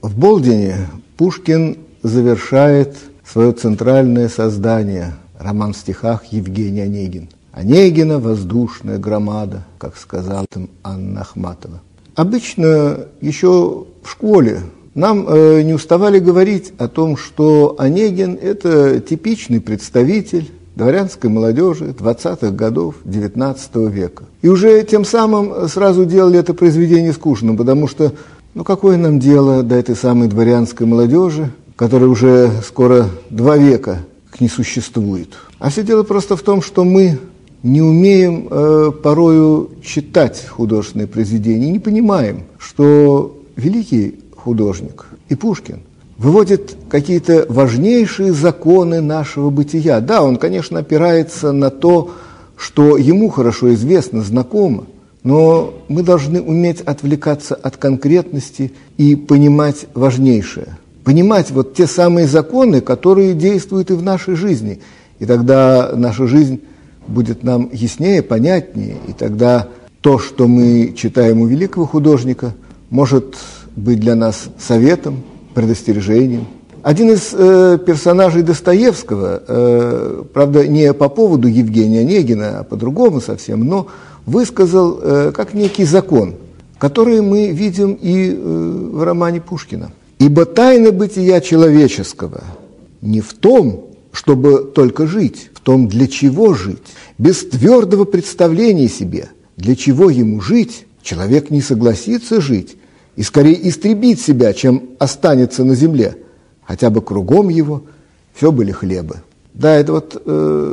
В Болдине Пушкин завершает свое центральное создание, роман в стихах Евгений Онегин. «Онегина воздушная громада», как сказала там Анна Ахматова. Обычно еще в школе нам не уставали говорить о том, что Онегин – это типичный представитель дворянской молодежи 20-х годов XIX века. И уже тем самым сразу делали это произведение скучным, потому что, какое нам дело до этой самой дворянской молодежи, которая уже скоро 2 века не существует. А все дело просто в том, что мы не умеем порою читать художественные произведения, не понимаем, что великий художник и Пушкин выводит какие-то важнейшие законы нашего бытия. Да, он, конечно, опирается на то, что ему хорошо известно, знакомо, но мы должны уметь отвлекаться от конкретности и понимать важнейшее. Понимать вот те самые законы, которые действуют и в нашей жизни. И тогда наша жизнь будет нам яснее, понятнее. И тогда то, что мы читаем у великого художника, может быть для нас советом, предостережением. Один из персонажей Достоевского, правда, не по поводу Евгения Онегина, а по-другому совсем, но высказал как некий закон, который мы видим и в романе Пушкина. «Ибо тайна бытия человеческого не в том, чтобы только жить, в том, для чего жить. Без твердого представления себе, для чего ему жить, человек не согласится жить и скорее истребит себя, чем останется на земле, хотя бы кругом его все были хлебы». Да, это вот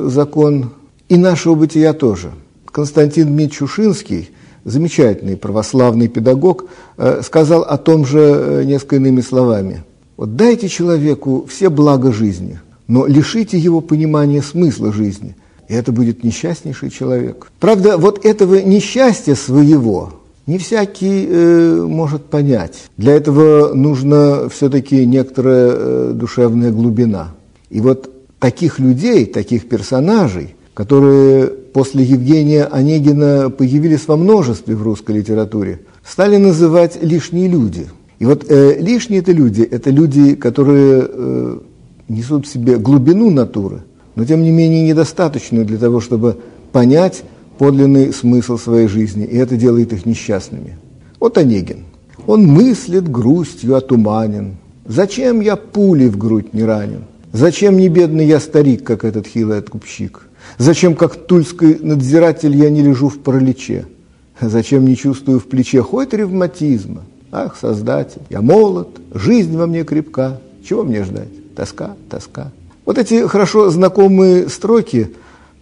закон и нашего бытия тоже. Константин Дмитриевич Ушинский, замечательный православный педагог, сказал о том же несколько иными словами. Вот дайте человеку все блага жизни, но лишите его понимания смысла жизни, и это будет несчастнейший человек. Правда, вот этого несчастья своего не всякий может понять. Для этого нужна все-таки некоторая душевная глубина. И вот таких людей, таких персонажей, которые после Евгения Онегина появились во множестве в русской литературе, стали называть лишние люди. И вот лишние это люди, которые несут в себе глубину натуры, но тем не менее недостаточную для того, чтобы понять подлинный смысл своей жизни, и это делает их несчастными. Вот Онегин. Он мыслит грустью отуманен. Зачем я пулей в грудь не ранен? Зачем не бедный я старик, как этот хилый откупщик? Зачем, как тульский надзиратель, я не лежу в параличе? Зачем не чувствую в плече хоть ревматизма? Ах, Создатель, я молод, жизнь во мне крепка. Чего мне ждать? Тоска, тоска. Вот эти хорошо знакомые строки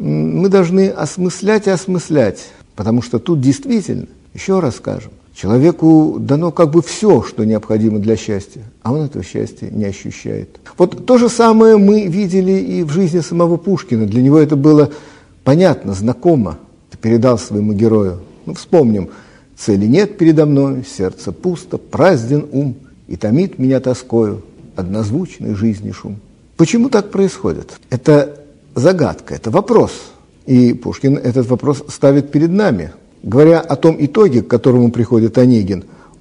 мы должны осмыслять и осмыслять, потому что тут действительно, еще раз скажем, человеку дано как бы все, что необходимо для счастья, а он этого счастья не ощущает. Вот то же самое мы видели и в жизни самого Пушкина. Для него это было понятно, знакомо. Это передал своему герою. Вспомним. «Цели нет передо мной, сердце пусто, празден ум, и томит меня тоскою однозвучный жизни шум». Почему так происходит? Это загадка, это вопрос. И Пушкин этот вопрос ставит перед нами. Говоря о том итоге, к которому приходит Онегин,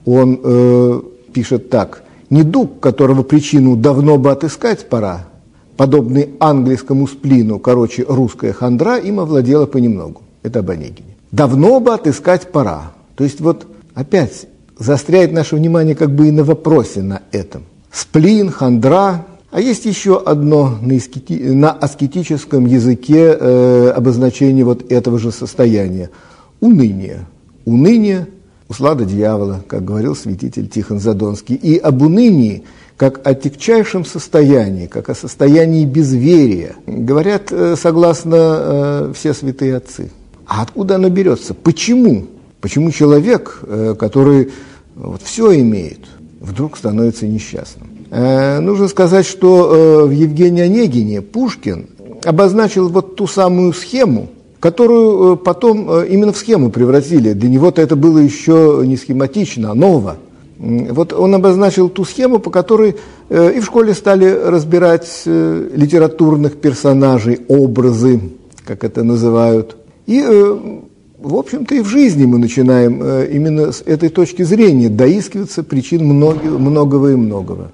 он пишет так. «Недуг, которого причину давно бы отыскать пора, подобный английскому сплину, короче, русская хандра, им овладела понемногу». Это об Онегине. «Давно бы отыскать пора». То есть вот опять заостряет наше внимание как бы и на вопросе на этом. Сплин, хандра. А есть еще одно на аскетическом языке обозначение вот этого же состояния. Уныние. Уныние – услада дьявола, как говорил святитель Тихон Задонский. И об унынии, как о тягчайшем состоянии, как о состоянии безверия, говорят, согласно все святые отцы. А откуда оно берется? Почему? Почему человек, который вот все имеет, вдруг становится несчастным? Нужно сказать, что в Евгении Онегине Пушкин обозначил вот ту самую схему, которую потом именно в схему превратили. Для него-то это было еще не схематично, а ново. Вот он обозначил ту схему, по которой и в школе стали разбирать литературных персонажей, образы, как это называют. И в общем-то, и в жизни мы начинаем именно с этой точки зрения доискиваться причин многого и многого.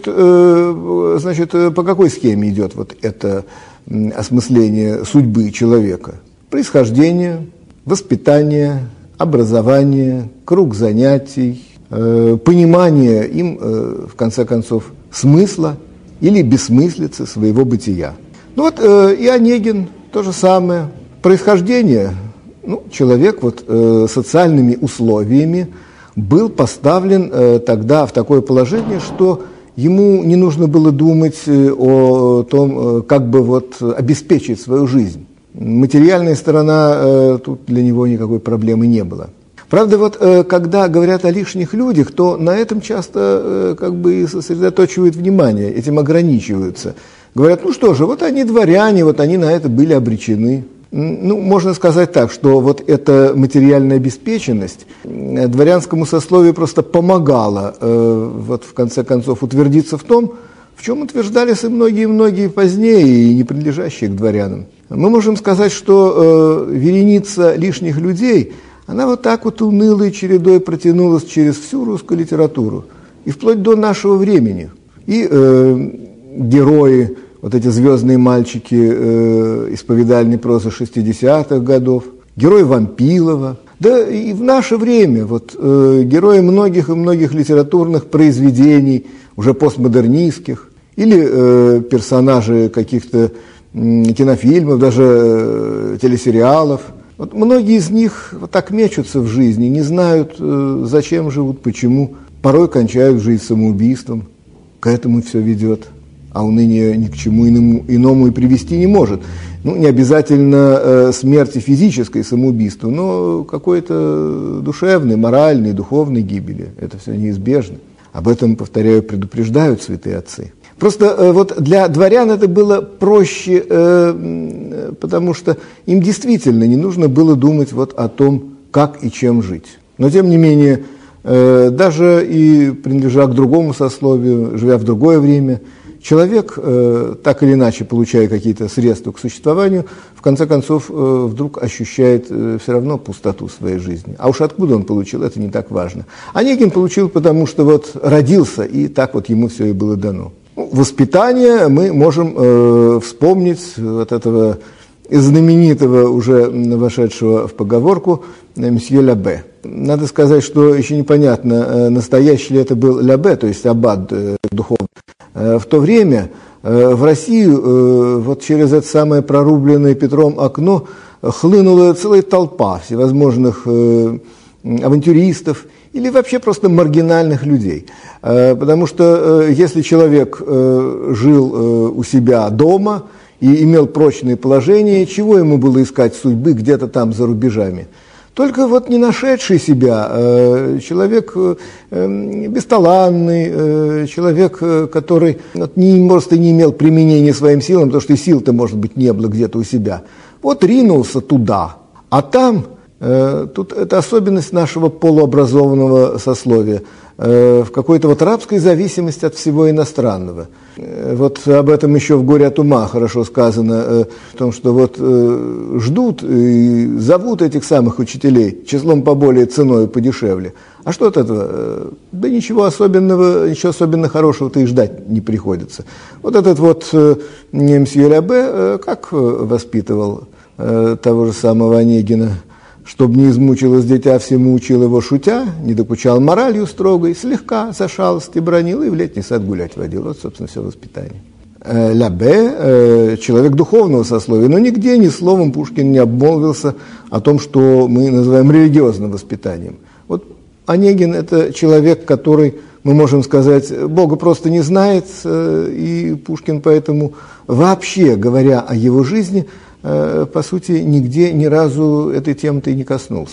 Значит, по какой схеме идет вот это осмысление судьбы человека? Происхождение, воспитание, образование, круг занятий, понимание им, в конце концов, смысла или бессмыслицы своего бытия. Ну вот и Онегин то же самое. Происхождение, человек вот социальными условиями был поставлен тогда в такое положение, что ему не нужно было думать о том, как бы вот обеспечить свою жизнь. Материальная сторона, тут для него никакой проблемы не было. Правда, вот когда говорят о лишних людях, то на этом часто как бы и сосредоточивают внимание, этим ограничиваются. Говорят, что же, вот они дворяне, вот они на это были обречены. Можно сказать так, что вот эта материальная обеспеченность дворянскому сословию просто помогала, вот в конце концов, утвердиться в том, в чем утверждались и многие позднее, и не принадлежащие к дворянам. Мы можем сказать, что вереница лишних людей, она вот так вот унылой чередой протянулась через всю русскую литературу, и вплоть до нашего времени. И герои, вот эти звездные мальчики исповедальной прозы 60-х годов, герой Вампилова, да и в наше время вот, герои многих и многих литературных произведений, уже постмодернистских, или персонажи каких-то кинофильмов, даже телесериалов. Вот многие из них вот так мечутся в жизни, не знают, зачем живут, почему, порой кончают жизнь самоубийством. К этому все ведет. А уныние ни к чему иному и привести не может. Не обязательно смерти физической, самоубийства, но какой-то душевной, моральной, духовной гибели. Это все неизбежно. Об этом, повторяю, предупреждают святые отцы. Просто вот для дворян это было проще, потому что им действительно не нужно было думать вот о том, как и чем жить. Но, тем не менее, даже и принадлежа к другому сословию, живя в другое время, человек, так или иначе получая какие-то средства к существованию, в конце концов вдруг ощущает все равно пустоту своей жизни. А уж откуда он получил, это не так важно. Онегин получил, потому что вот родился, и так вот ему все и было дано. Воспитание мы можем вспомнить вот этого знаменитого, уже вошедшего в поговорку, месье Лябе. Надо сказать, что еще непонятно, настоящий ли это был Лябе, то есть аббат духовный. В то время в Россию вот через это самое прорубленное Петром окно хлынула целая толпа всевозможных авантюристов или вообще просто маргинальных людей. Потому что если человек жил у себя дома и имел прочное положение, чего ему было искать судьбы где-то там за рубежами? Только вот не нашедший себя, человек бесталанный, человек, который просто не имел применения своим силам, потому что и сил-то, может быть, не было где-то у себя. Вот ринулся туда, а там, тут это особенность нашего полуобразованного сословия, в какой-то вот рабской зависимости от всего иностранного. Вот об этом еще в «Горе от ума» хорошо сказано, о том, что вот ждут и зовут этих самых учителей числом поболее, ценой подешевле. А что от этого? Да ничего особенно хорошего-то и ждать не приходится. Вот этот вот месье Лябе как воспитывал того же самого Онегина? Чтоб не измучилось дитя, всему учил его шутя, не докучал моралью строгой, слегка за шалости бранил и в летний сад гулять водил. Вот, собственно, все воспитание. Лябе, человек духовного сословия, но нигде ни словом Пушкин не обмолвился о том, что мы называем религиозным воспитанием. Вот Онегин – это человек, который, мы можем сказать, Бога просто не знает, и Пушкин поэтому, вообще говоря о его жизни, по сути, нигде ни разу этой темы-то и не коснулся.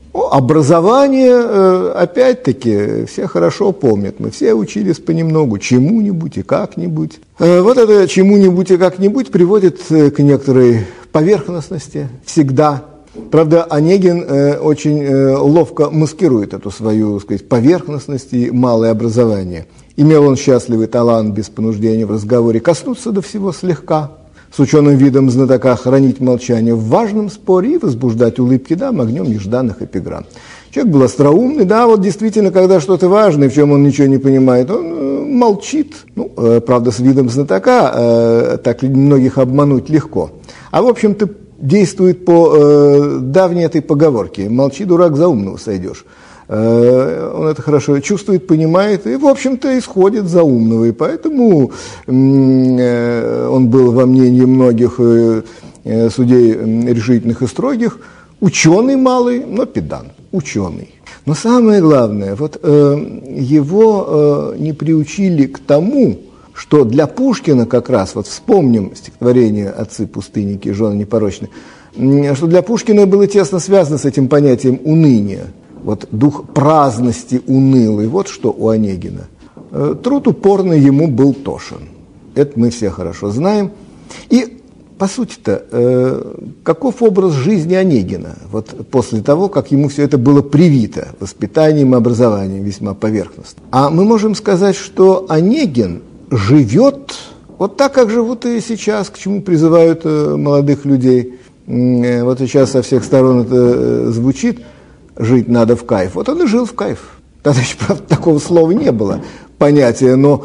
Образование, опять-таки, все хорошо помнят. Мы все учились понемногу чему-нибудь и как-нибудь. Вот это чему-нибудь и как-нибудь приводит к некоторой поверхностности всегда. Правда, Онегин очень ловко маскирует эту свою, так сказать, поверхностность и малое образование. Имел он счастливый талант без понуждения в разговоре коснуться до всего слегка. с ученым видом знатока хранить молчание в важном споре и возбуждать улыбки дам огнем нежданных эпиграмм. Человек был остроумный, да, вот действительно, когда что-то важное, в чем он ничего не понимает, он молчит. Ну, правда, с видом знатока так многих обмануть легко. А в общем-то действует по давней этой поговорке: молчи, дурак, за умного сойдешь. Он это хорошо чувствует, понимает и, в общем-то, исходит за умного. И поэтому он был, во мнении многих судей решительных и строгих, ученый малый, но педант, ученый. Но самое главное, вот его не приучили к тому, что для Пушкина как раз, вот вспомним стихотворение «Отцы-пустынники, жены непорочные», что для Пушкина было тесно связано с этим понятием уныния. Вот дух праздности унылый, вот что у Онегина. Труд упорный ему был тошен. Это мы все хорошо знаем. И, по сути-то, каков образ жизни Онегина, вот после того, как ему все это было привито воспитанием и образованием весьма поверхностно? А мы можем сказать, что Онегин живет вот так, как живут и сейчас, к чему призывают молодых людей. Вот сейчас со всех сторон это звучит: жить надо в кайф. Вот он и жил в кайф. Тогда еще, правда, такого слова не было, понятия, но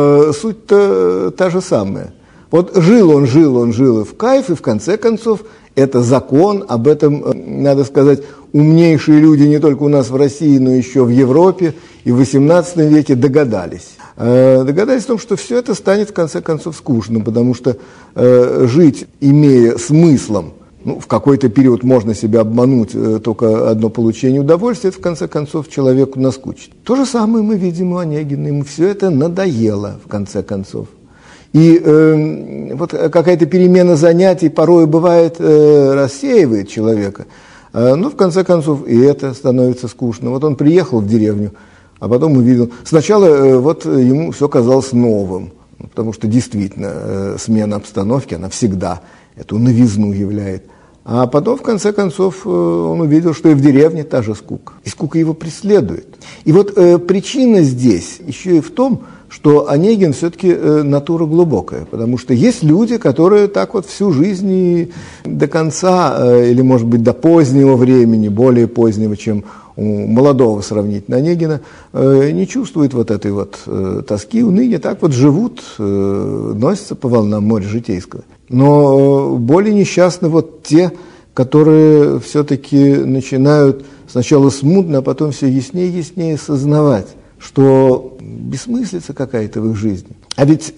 суть-то та же самая. Вот жил он и в кайф, и в конце концов это закон, об этом, надо сказать, умнейшие люди не только у нас в России, но еще в Европе и в XVIII веке догадались. Догадались о том, что все это станет в конце концов скучным, потому что жить, имея смыслом, ну, в какой-то период можно себя обмануть, только одно получение удовольствия, это в конце концов человеку наскучит. То же самое мы видим у Онегина, ему все это надоело в конце концов. И вот какая-то перемена занятий порой бывает рассеивает человека, но в конце концов и это становится скучно. Вот он приехал в деревню, а потом увидел, сначала вот ему все казалось новым, потому что действительно смена обстановки, она всегда эту новизну являет. А потом, в конце концов, он увидел, что и в деревне та же скука. И скука его преследует. И вот причина здесь еще и в том, что Онегин все-таки натура глубокая. Потому что есть люди, которые так вот всю жизнь и до конца, или, может быть, до позднего времени, более позднего, чем у молодого сравнительно Онегина, не чувствуют вот этой вот тоски, уныния, так вот живут, носятся по волнам моря житейского. Но более несчастны вот те, которые все-таки начинают сначала смутно, а потом все яснее и яснее сознавать, что бессмыслица какая-то в их жизни. А ведь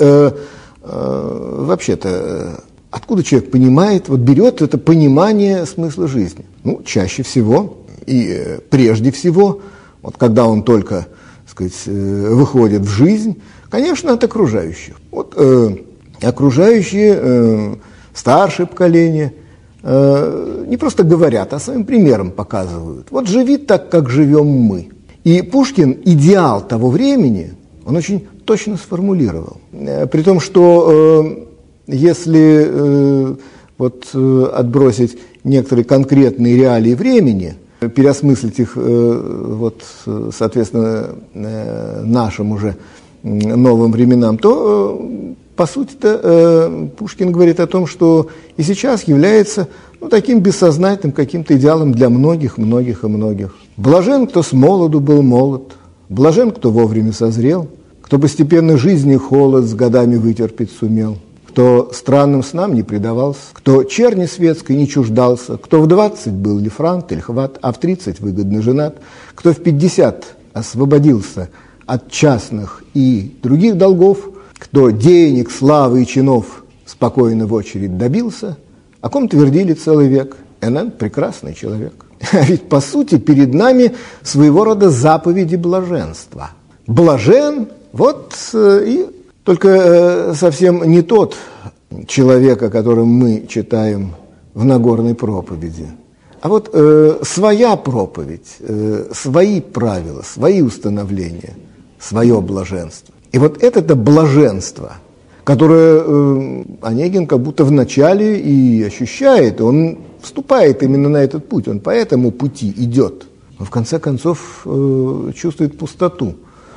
вообще-то откуда человек понимает, вот берет это понимание смысла жизни? Ну, чаще всего и прежде всего, вот когда он только, так сказать, выходит в жизнь, конечно, от окружающих. Вот окружающие, старшее поколение, не просто говорят, а своим примером показывают. Вот живи так, как живем мы. И Пушкин идеал того времени, он очень точно сформулировал. При том, что если вот отбросить некоторые конкретные реалии времени, переосмыслить их, вот, соответственно, нашим уже новым временам, то, по сути-то, Пушкин говорит о том, что и сейчас является таким бессознательным каким-то идеалом для многих, многих и многих. Блажен, кто с молоду был молод, блажен, кто вовремя созрел, кто постепенно жизни холод с годами вытерпеть сумел, кто странным снам не предавался, кто черни светской не чуждался, кто в 20 был ли франт или хват, а в 30 выгодно женат, кто в 50 освободился от частных и других долгов, кто денег, славы и чинов спокойно в очередь добился, о ком твердили целый век: НН – прекрасный человек. А ведь, по сути, перед нами своего рода заповеди блаженства. Блажен, вот, и только совсем не тот человек, о котором мы читаем в Нагорной проповеди, а вот своя проповедь, свои правила, свои установления, свое блаженство. И вот это блаженство, которое Онегин как будто вначале и ощущает, он вступает именно на этот путь, он по этому пути идет, но в конце концов чувствует пустоту.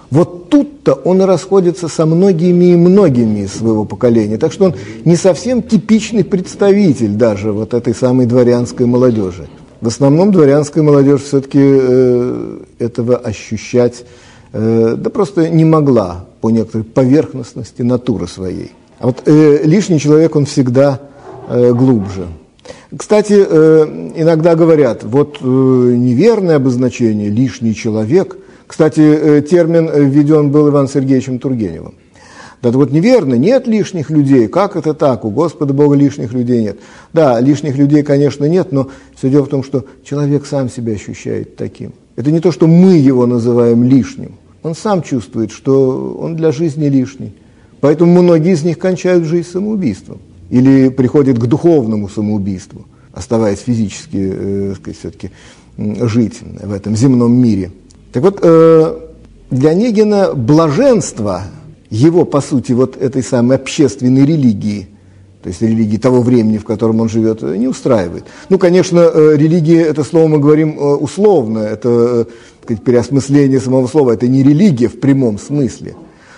Вот тут-то он и расходится со многими и многими из своего поколения. Так что он не совсем типичный представитель даже вот этой самой дворянской молодежи. В основном дворянская молодежь все-таки этого ощущать да просто не могла по некоторой поверхностности натуры своей. А вот лишний человек, он всегда глубже. Кстати, иногда говорят, вот неверное обозначение «лишний человек». Кстати, термин введен был Иваном Сергеевичем Тургеневым. Да вот неверно, нет лишних людей. Как это так? У Господа Бога лишних людей нет. Да, лишних людей, конечно, нет, но все дело в том, что человек сам себя ощущает таким. Это не то, что мы его называем лишним. Он сам чувствует, что он для жизни лишний. Поэтому многие из них кончают жизнь самоубийством. Или приходят к духовному самоубийству, оставаясь физически, все-таки жить в этом земном мире. Так вот, для Онегина блаженство его, по сути, вот этой самой общественной религии, то есть религии того времени, в котором он живет, не устраивает. Ну, конечно, религия, это слово мы говорим условно, это переосмысление самого слова, это не религия в прямом смысле.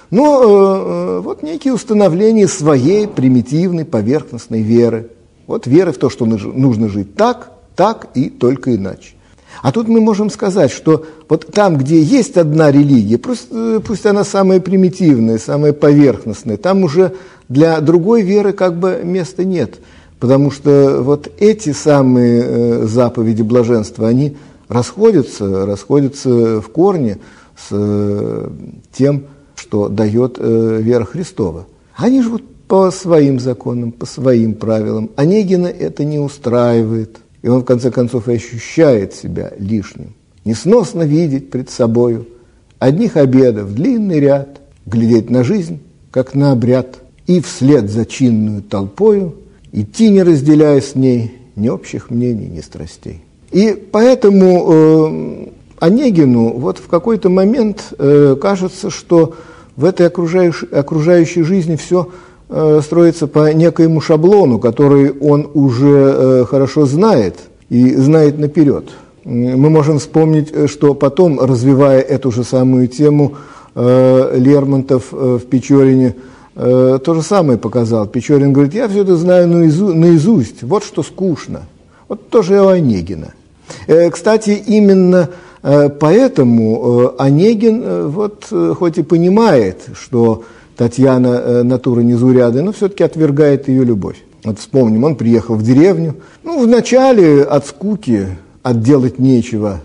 Но вот некие установления своей примитивной поверхностной веры. Вот веры в то, что нужно жить так, так и только иначе. А тут мы можем сказать, что вот там, где есть одна религия, пусть она самая примитивная, самая поверхностная, там уже для другой веры как бы места нет. Потому что вот эти самые заповеди блаженства, они расходятся в корне с тем, что дает вера Христова. Они живут по своим законам, по своим правилам. Онегина это не устраивает. И он, в конце концов, и ощущает себя лишним. Несносно видеть пред собою одних обедов длинный ряд, глядеть на жизнь, как на обряд, и вслед за чинную толпою идти, не разделяя с ней ни общих мнений, ни страстей. И поэтому Онегину вот в какой-то момент кажется, что в этой окружающей жизни все строится по некоему шаблону, который он уже хорошо знает и знает наперед. Мы можем вспомнить, что потом, развивая эту же самую тему, Лермонтов в Печорине то же самое показал. Печорин говорит: я все это знаю наизусть, вот что скучно. Вот тоже и у Онегина. Кстати, именно поэтому Онегин, вот, хоть и понимает, что Татьяна натура незаурядная, но все-таки отвергает ее любовь. Вот вспомним, он приехал в деревню. Ну, вначале от скуки, от делать нечего,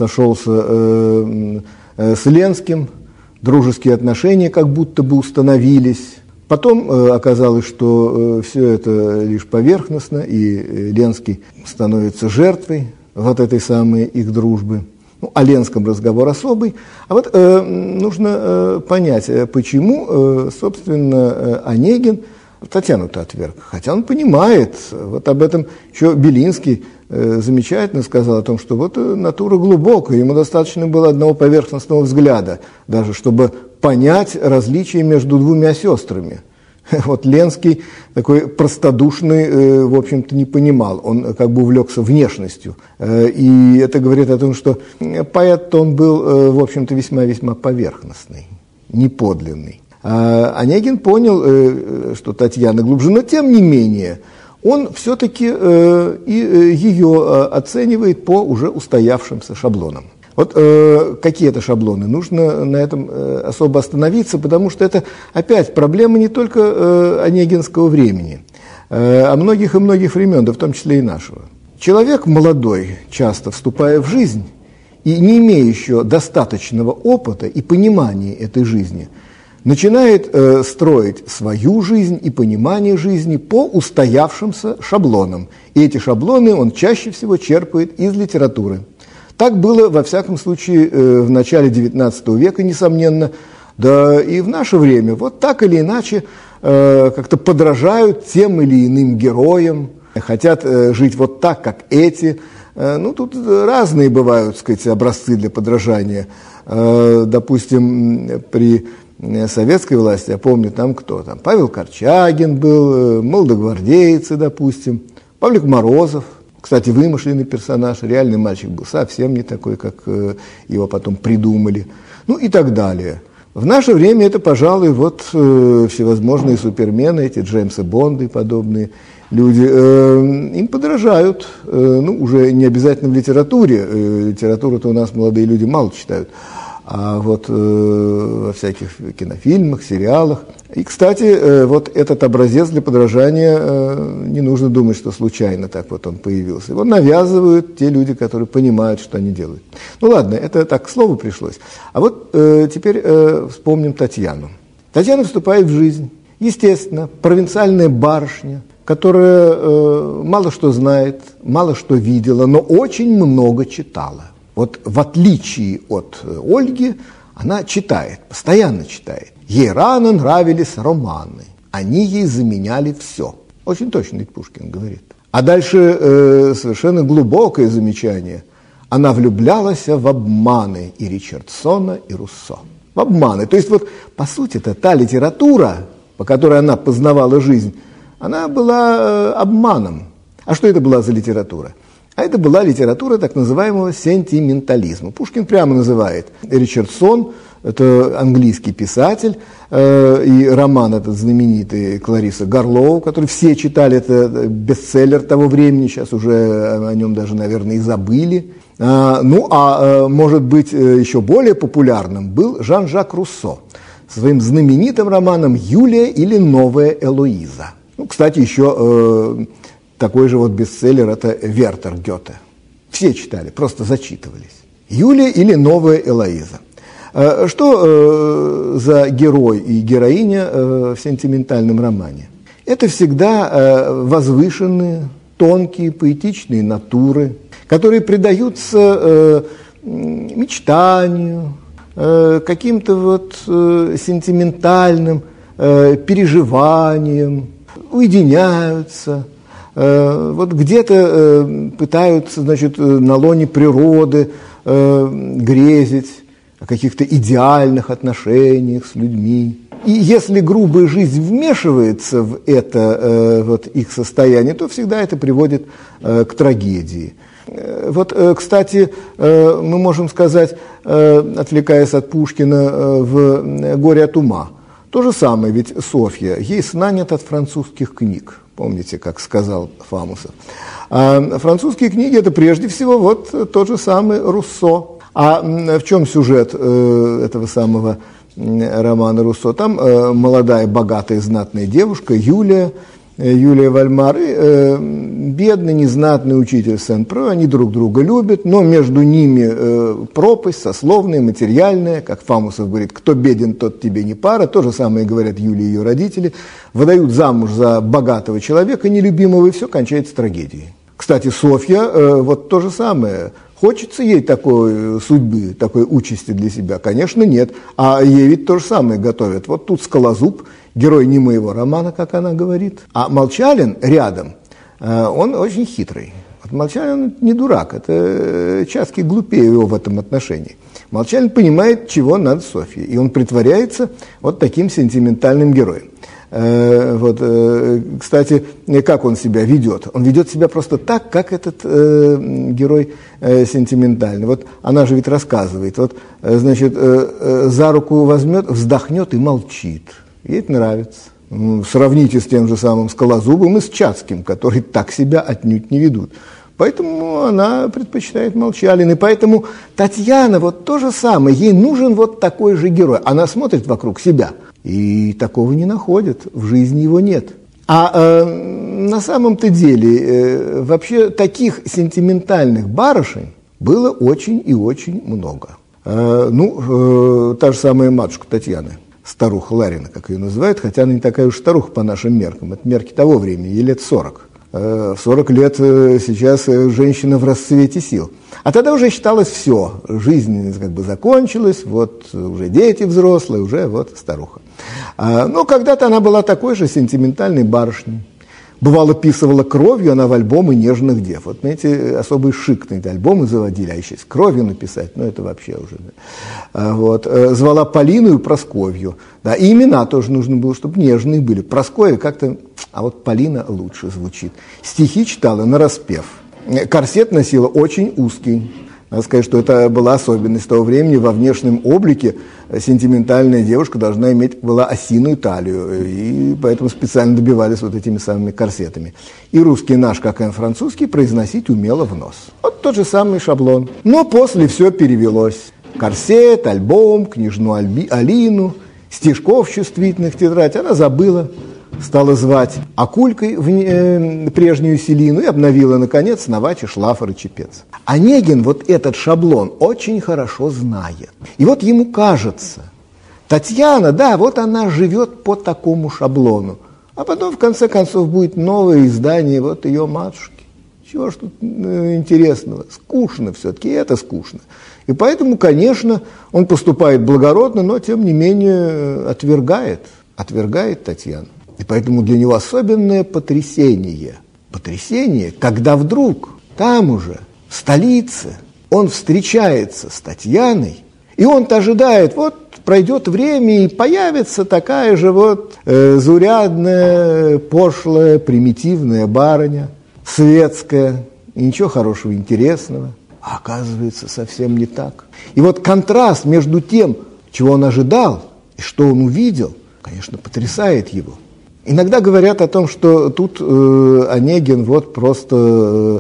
сошелся с Ленским, дружеские отношения как будто бы установились. Потом оказалось, что все это лишь поверхностно, и Ленский становится жертвой вот этой самой их дружбы. Ну, о Ленском разговор особый. А вот нужно понять, почему, собственно, Онегин Татьяну-то отверг. Хотя он понимает, вот об этом еще Белинский замечательно сказал, о том, что вот натура глубокая, ему достаточно было одного поверхностного взгляда, даже чтобы понять различия между двумя сестрами. Вот Ленский такой простодушный, в общем-то, не понимал, он как бы увлекся внешностью. И это говорит о том, что поэт-то он был, в общем-то, весьма-весьма поверхностный, неподлинный. А Онегин понял, что Татьяна глубже, но тем не менее он все-таки и ее оценивает по уже устоявшимся шаблонам. Вот какие это шаблоны? Нужно на этом особо остановиться, потому что это опять проблема не только онегинского времени, а многих и многих времен, да в том числе и нашего. Человек молодой, часто вступая в жизнь и не имея еще достаточного опыта и понимания этой жизни, начинает строить свою жизнь и понимание жизни по устоявшимся шаблонам. И эти шаблоны он чаще всего черпает из литературы. Так было, во всяком случае, в начале XIX века, несомненно, да и в наше время. Вот так или иначе как-то подражают тем или иным героям, хотят жить вот так, как эти. Ну, тут разные бывают, так сказать, образцы для подражания. Допустим, при советской власти, я помню, там кто? Там Павел Корчагин был, молодогвардейцы, допустим, Павлик Морозов. Кстати, вымышленный персонаж, реальный мальчик был совсем не такой, как его потом придумали. Ну и так далее. В наше время это, пожалуй, вот всевозможные супермены, эти Джеймсы Бонды и подобные люди, им подражают, ну, уже не обязательно в литературе, литературу-то у нас молодые люди мало читают, а вот во всяких кинофильмах, сериалах. И, кстати, вот этот образец для подражания, не нужно думать, что случайно так вот он появился. Его навязывают те люди, которые понимают, что они делают. Ну ладно, это так к слову пришлось. А вот теперь вспомним Татьяну. Татьяна вступает в жизнь. Естественно, провинциальная барышня, которая мало что знает, мало что видела, но очень много читала. Вот в отличие от Ольги, она читает, постоянно читает. Ей рано нравились романы, они ей заменяли все. Очень точно ведь Пушкин говорит. А дальше совершенно глубокое замечание. Она влюблялась в обманы и Ричардсона, и Руссо. В обманы. То есть вот по сути это та литература, по которой она познавала жизнь, она была обманом. А что это была за литература? А это была литература так называемого сентиментализма. Пушкин прямо называет. Ричардсон, это английский писатель, и роман этот знаменитый Клариса Гарлоу, который все читали, это бестселлер того времени, сейчас уже о нем даже, наверное, и забыли. Может быть, еще более популярным был Жан-Жак Руссо со своим знаменитым романом «Юлия или новая Элоиза». Ну, кстати, еще такой же вот бестселлер – это Вертер Гёте. Все читали, просто зачитывались. «Юлия или новая Элоиза». Что за герой и героиня в сентиментальном романе? Это всегда возвышенные, тонкие, поэтичные натуры, которые предаются мечтанию, каким-то вот сентиментальным переживаниям, уединяются, вот где-то пытаются, значит, на лоне природы грезить о каких-то идеальных отношениях с людьми. И если грубая жизнь вмешивается в это вот их состояние, то всегда это приводит к трагедии. Вот, кстати, мы можем сказать, отвлекаясь от Пушкина, в «Горе от ума». То же самое, ведь Софья, ей сна нет от французских книг. Помните, как сказал Фамусов. А французские книги – это прежде всего вот тот же самый Руссо. А в чем сюжет этого самого романа Руссо? Там молодая, богатая, знатная девушка Юлия Вальмар и бедный, незнатный учитель Сен-Про. Они друг друга любят, но между ними пропасть сословная, материальная. Как Фамусов говорит, кто беден, тот тебе не пара. То же самое говорят Юлия и ее родители. Выдают замуж за богатого человека, нелюбимого, и все кончается трагедией. Кстати, Софья, вот то же самое. Хочется ей такой судьбы, такой участи для себя? Конечно, нет. А ей ведь то же самое готовят. Вот тут Скалозуб, герой не моего романа, как она говорит. А Молчалин рядом, он очень хитрый. Вот Молчалин не дурак, это Чацкий глупее его в этом отношении. Молчалин понимает, чего надо Софье, и он притворяется вот таким сентиментальным героем. Вот, кстати, как он себя ведет? Он ведет себя просто так, как этот герой сентиментальный. Вот она же ведь рассказывает, вот, значит, за руку возьмет, вздохнет и молчит. Ей это нравится. Сравните с тем же самым Скалозубом и с Чацким, которые так себя отнюдь не ведут. Поэтому она предпочитает Молчалин. И поэтому Татьяна вот то же самое, ей нужен вот такой же герой. Она смотрит вокруг себя и такого не находит, в жизни его нет. А на самом-то деле вообще таких сентиментальных барышень было очень и очень много. Та же самая матушка Татьяны, старуха Ларина, как ее называют, хотя она не такая уж старуха по нашим меркам, это мерки того времени, ей лет 40. В 40 лет сейчас женщина в расцвете сил. А тогда уже считалось все, жизнь как бы закончилась, вот уже дети взрослые, уже вот старуха. Но когда-то она была такой же сентиментальной барышней. Бывало, писывала кровью она в альбомы нежных дев. Вот, знаете, особые шикные альбомы заводили, а еще с кровью написать, это вообще уже. Да. Вот. Звала Полину и Прасковью. Да, и имена тоже нужно было, чтобы нежные были. Прасковья как-то, а вот Полина лучше звучит. Стихи читала нараспев. Корсет носила очень узкий. Надо сказать, что это была особенность того времени. Во внешнем облике сентиментальная девушка была осиную талию, и поэтому специально добивались вот этими самыми корсетами. И русский наш, как и французский, произносить умело в нос. Вот тот же самый шаблон. Но после все перевелось. Корсет, альбом, княжну Алину, стишков чувствительных тетрадь она забыла. Стала звать Акулькой прежнюю Селину и обновила, наконец, Новаче, Шлафор и Чепец. Онегин вот этот шаблон очень хорошо знает. И вот ему кажется, Татьяна, да, вот она живет по такому шаблону. А потом, в конце концов, будет новое издание вот ее матушки. Чего ж тут интересного? Скучно все-таки, это скучно. И поэтому, конечно, он поступает благородно, но, тем не менее, отвергает Татьяну. И поэтому для него особенное потрясение. Потрясение, когда вдруг там уже, в столице, он встречается с Татьяной, и он-то ожидает, вот пройдет время, и появится такая же вот заурядная, пошлая, примитивная барыня, светская, и ничего хорошего, интересного. А оказывается, совсем не так. И вот контраст между тем, чего он ожидал, и что он увидел, конечно, потрясает его. Иногда говорят о том, что тут Онегин вот просто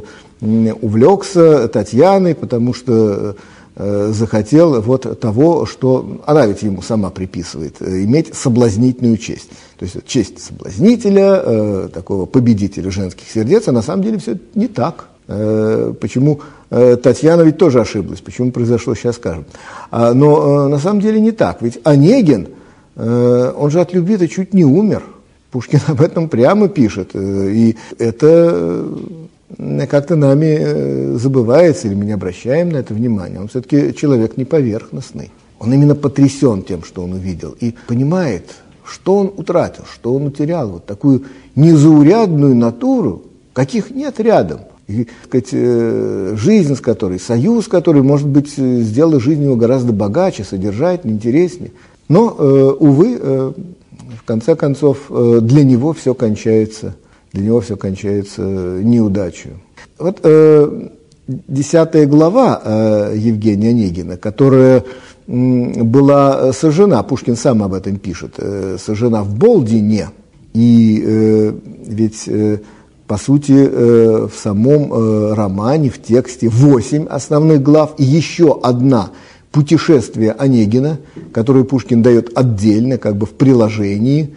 увлекся Татьяной, потому что захотел вот того, что она ведь ему сама приписывает, иметь соблазнительную честь. То есть честь соблазнителя, такого победителя женских сердец, а на самом деле все это не так. Почему Татьяна ведь тоже ошиблась, почему произошло, сейчас скажем. Но на самом деле не так, ведь Онегин, он же от любви-то чуть не умер. Пушкин об этом прямо пишет, и это как-то нами забывается, или мы не обращаем на это внимание. Он все-таки человек не поверхностный. Он именно потрясен тем, что он увидел, и понимает, что он утратил, что он утерял, вот такую незаурядную натуру, каких нет рядом. И, так сказать, жизнь с которой, союз с которой, может быть, сделал жизнь его гораздо богаче, содержательнее, интереснее. Но, увы, в конце концов, для него все кончается неудачей. Вот 10 глава Евгения Онегина, которая была сожжена, Пушкин сам об этом пишет, сожжена в Болдине, и ведь, по сути, в самом романе, в тексте 8 основных глав и еще одна «Путешествие Онегина», которую Пушкин дает отдельно, как бы в приложении,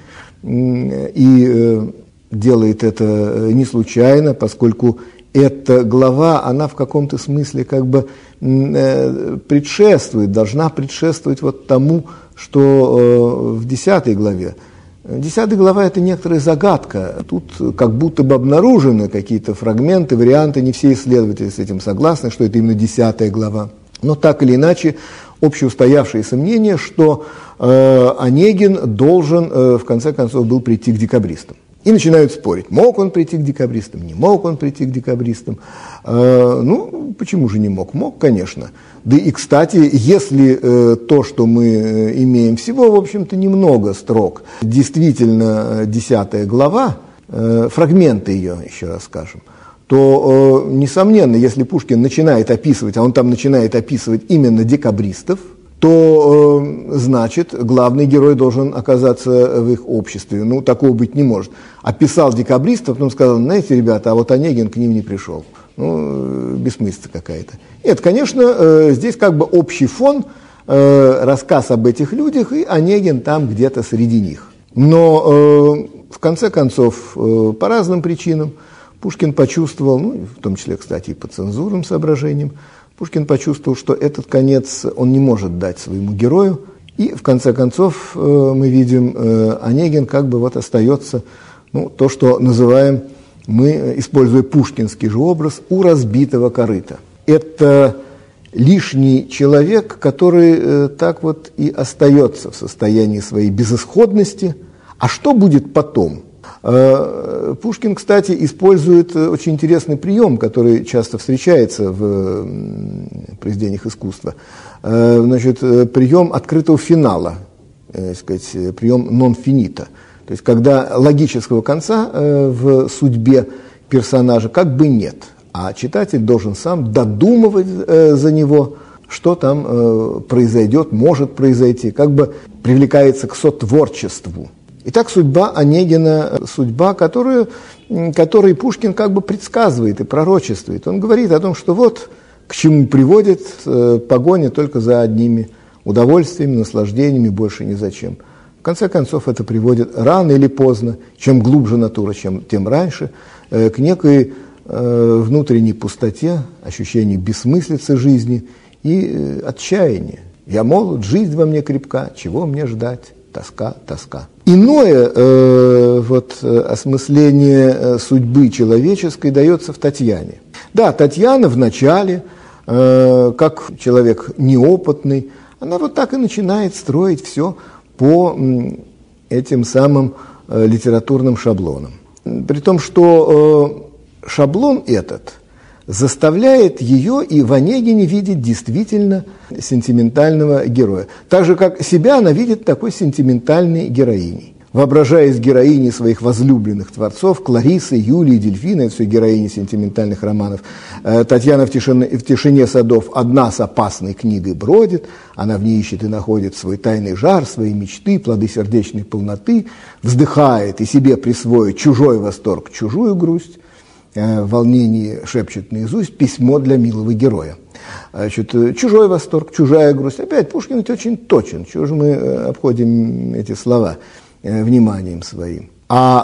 и делает это не случайно, поскольку эта глава, она в каком-то смысле как бы предшествует, должна предшествовать вот тому, что в 10 главе. 10 глава – это некоторая загадка. Тут как будто бы обнаружены какие-то фрагменты, варианты, не все исследователи с этим согласны, что это именно 10 глава. Но так или иначе, общеустоявшееся мнение, что Онегин должен, в конце концов, был прийти к декабристам. И начинают спорить, мог он прийти к декабристам, не мог он прийти к декабристам. Ну, почему же не мог? Мог, конечно. Да и, кстати, если то, что мы имеем всего, в общем-то, немного строк, действительно 10 глава, фрагменты ее, еще раз скажем, то, несомненно, если Пушкин начинает описывать, а он там начинает описывать именно декабристов, то, значит, главный герой должен оказаться в их обществе. Ну, такого быть не может. Описал декабристов, потом сказал, знаете, ребята, а вот Онегин к ним не пришел. Ну, бессмыслица какая-то. Нет, конечно, здесь как бы общий фон, рассказ об этих людях, и Онегин там где-то среди них. Но, в конце концов, по разным причинам, Пушкин почувствовал, ну, в том числе, кстати, и по цензурным соображениям, Пушкин почувствовал, что этот конец он не может дать своему герою, и в конце концов мы видим, Онегин как бы вот остается, ну, то, что называем мы, используя пушкинский же образ, у разбитого корыта. Это лишний человек, который так вот и остается в состоянии своей безысходности. А что будет потом? Пушкин, кстати, использует очень интересный прием, который часто встречается в произведениях искусства. Значит, прием открытого финала, сказать, прием нон-финита. То есть, когда логического конца в судьбе персонажа как бы нет. а читатель должен сам додумывать за него, что там произойдет, может произойти, как бы привлекается к сотворчеству. Итак, судьба Онегина, судьба, которой Пушкин как бы предсказывает и пророчествует. Он говорит о том, что вот к чему приводит погоня только за одними удовольствиями, наслаждениями, больше ни зачем. В конце концов, это приводит рано или поздно, чем глубже натура, тем раньше, к некой внутренней пустоте, ощущению бессмыслицы жизни и отчаяния. Я молод, жизнь во мне крепка, чего мне ждать? Тоска, тоска. Иное осмысление судьбы человеческой дается в Татьяне. Да, Татьяна вначале, как человек неопытный, она вот так и начинает строить все по этим самым литературным шаблонам. При том, что шаблон этот заставляет ее и в Онегине видеть действительно сентиментального героя. Так же, как себя она видит такой сентиментальной героиней. Воображаясь героиней своих возлюбленных творцов, Кларисы, Юлии, Дельфины, это все героини сентиментальных романов. Татьяна в тишине садов одна с опасной книгой бродит, она в ней ищет и находит свой тайный жар, свои мечты, плоды сердечной полноты, вздыхает и себе присвоит чужой восторг, чужую грусть, в волнении шепчет наизусть письмо для милого героя. Значит, чужой восторг, чужая грусть. Опять Пушкин ведь очень точен, чего же мы обходим эти слова вниманием своим. А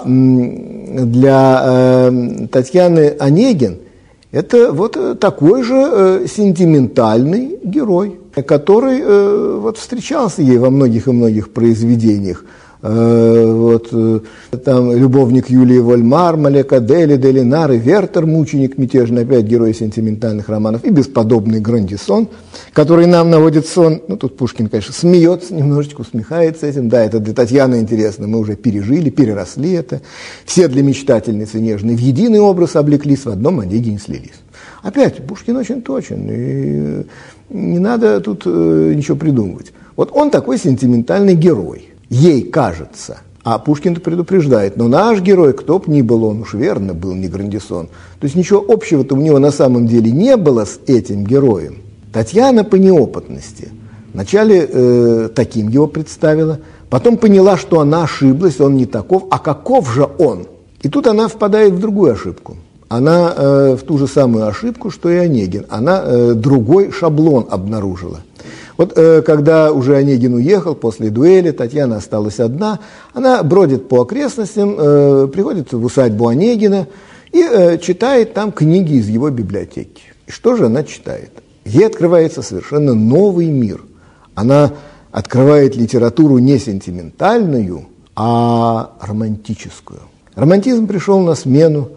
для Татьяны Онегин это вот такой же сентиментальный герой, который вот встречался ей во многих и многих произведениях. Вот там любовник Юлии Вольмар, Малека Дели, Делинар и Вертер, мученик мятежный, опять герой сентиментальных романов, и бесподобный Грандисон, который нам наводит сон. Ну, тут Пушкин, конечно, смеется, немножечко усмехается этим. Да, это для Татьяны интересно, мы уже пережили, переросли это. Все для мечтательницы нежной в единый образ облеклись, в одном Онегине слились. Опять, Пушкин очень точен, и не надо тут ничего придумывать. Вот он такой сентиментальный герой. Ей кажется. А Пушкин-то предупреждает, но наш герой, кто б ни был, он уж верно был не Грандисон. То есть ничего общего-то у него на самом деле не было с этим героем. Татьяна по неопытности вначале таким его представила, потом поняла, что она ошиблась, он не таков, а каков же он? И тут она впадает в другую ошибку. Она в ту же самую ошибку, что и Онегин. Она другой шаблон обнаружила. Вот когда уже Онегин уехал после дуэли, Татьяна осталась одна, она бродит по окрестностям, приходит в усадьбу Онегина и читает там книги из его библиотеки. И что же она читает? Ей открывается совершенно новый мир. Она открывает литературу не сентиментальную, а романтическую. Романтизм пришел на смену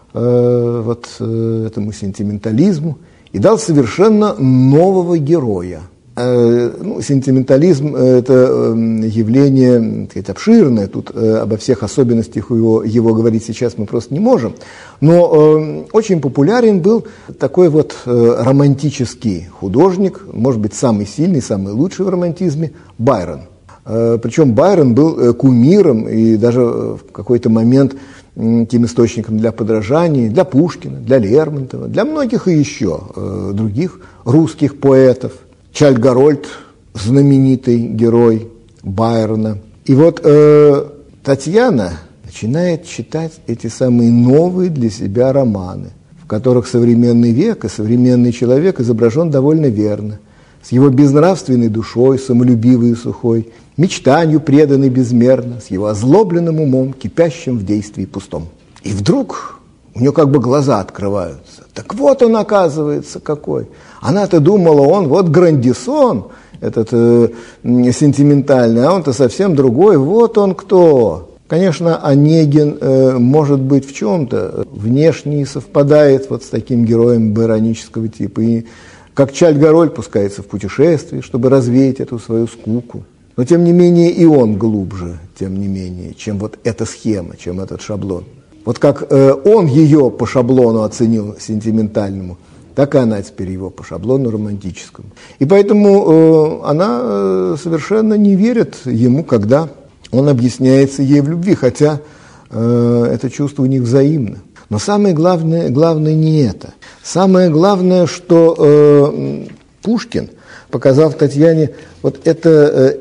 этому сентиментализму и дал совершенно нового героя. Сентиментализм – это явление, так сказать, обширное, тут обо всех особенностях его говорить сейчас мы просто не можем, но очень популярен был такой вот романтический художник, может быть, самый сильный, самый лучший в романтизме – Байрон. Причем Байрон был кумиром и даже в какой-то момент тем источником для подражания, для Пушкина, для Лермонтова, для многих и еще других русских поэтов. Чайльд-Гарольд, знаменитый герой Байрона. И вот Татьяна начинает читать эти самые новые для себя романы, в которых современный век и современный человек изображен довольно верно, с его безнравственной душой, самолюбивой и сухой, мечтанию преданной безмерно, с его озлобленным умом, кипящим в действии пустом. И вдруг у нее как бы глаза открываются. Так вот он, оказывается, какой. Она-то думала, он вот Грандисон, этот сентиментальный, а он-то совсем другой. Вот он кто. Конечно, Онегин, может быть, в чем-то внешне совпадает вот с таким героем байронического типа. И как Чайльд-Гарольд пускается в путешествие, чтобы развеять эту свою скуку. Но, тем не менее, и он глубже, тем не менее, чем вот эта схема, чем этот шаблон. Вот как он ее по шаблону оценил сентиментальному, так и она теперь его по шаблону романтическому. И поэтому она совершенно не верит ему, когда он объясняется ей в любви, хотя это чувство у них взаимно. Но самое главное не это. Самое главное, что Пушкин показал в Татьяне вот эту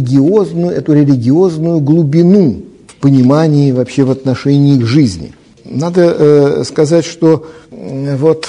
религиозную глубину в понимании вообще в отношении к жизни. Надо сказать, что вот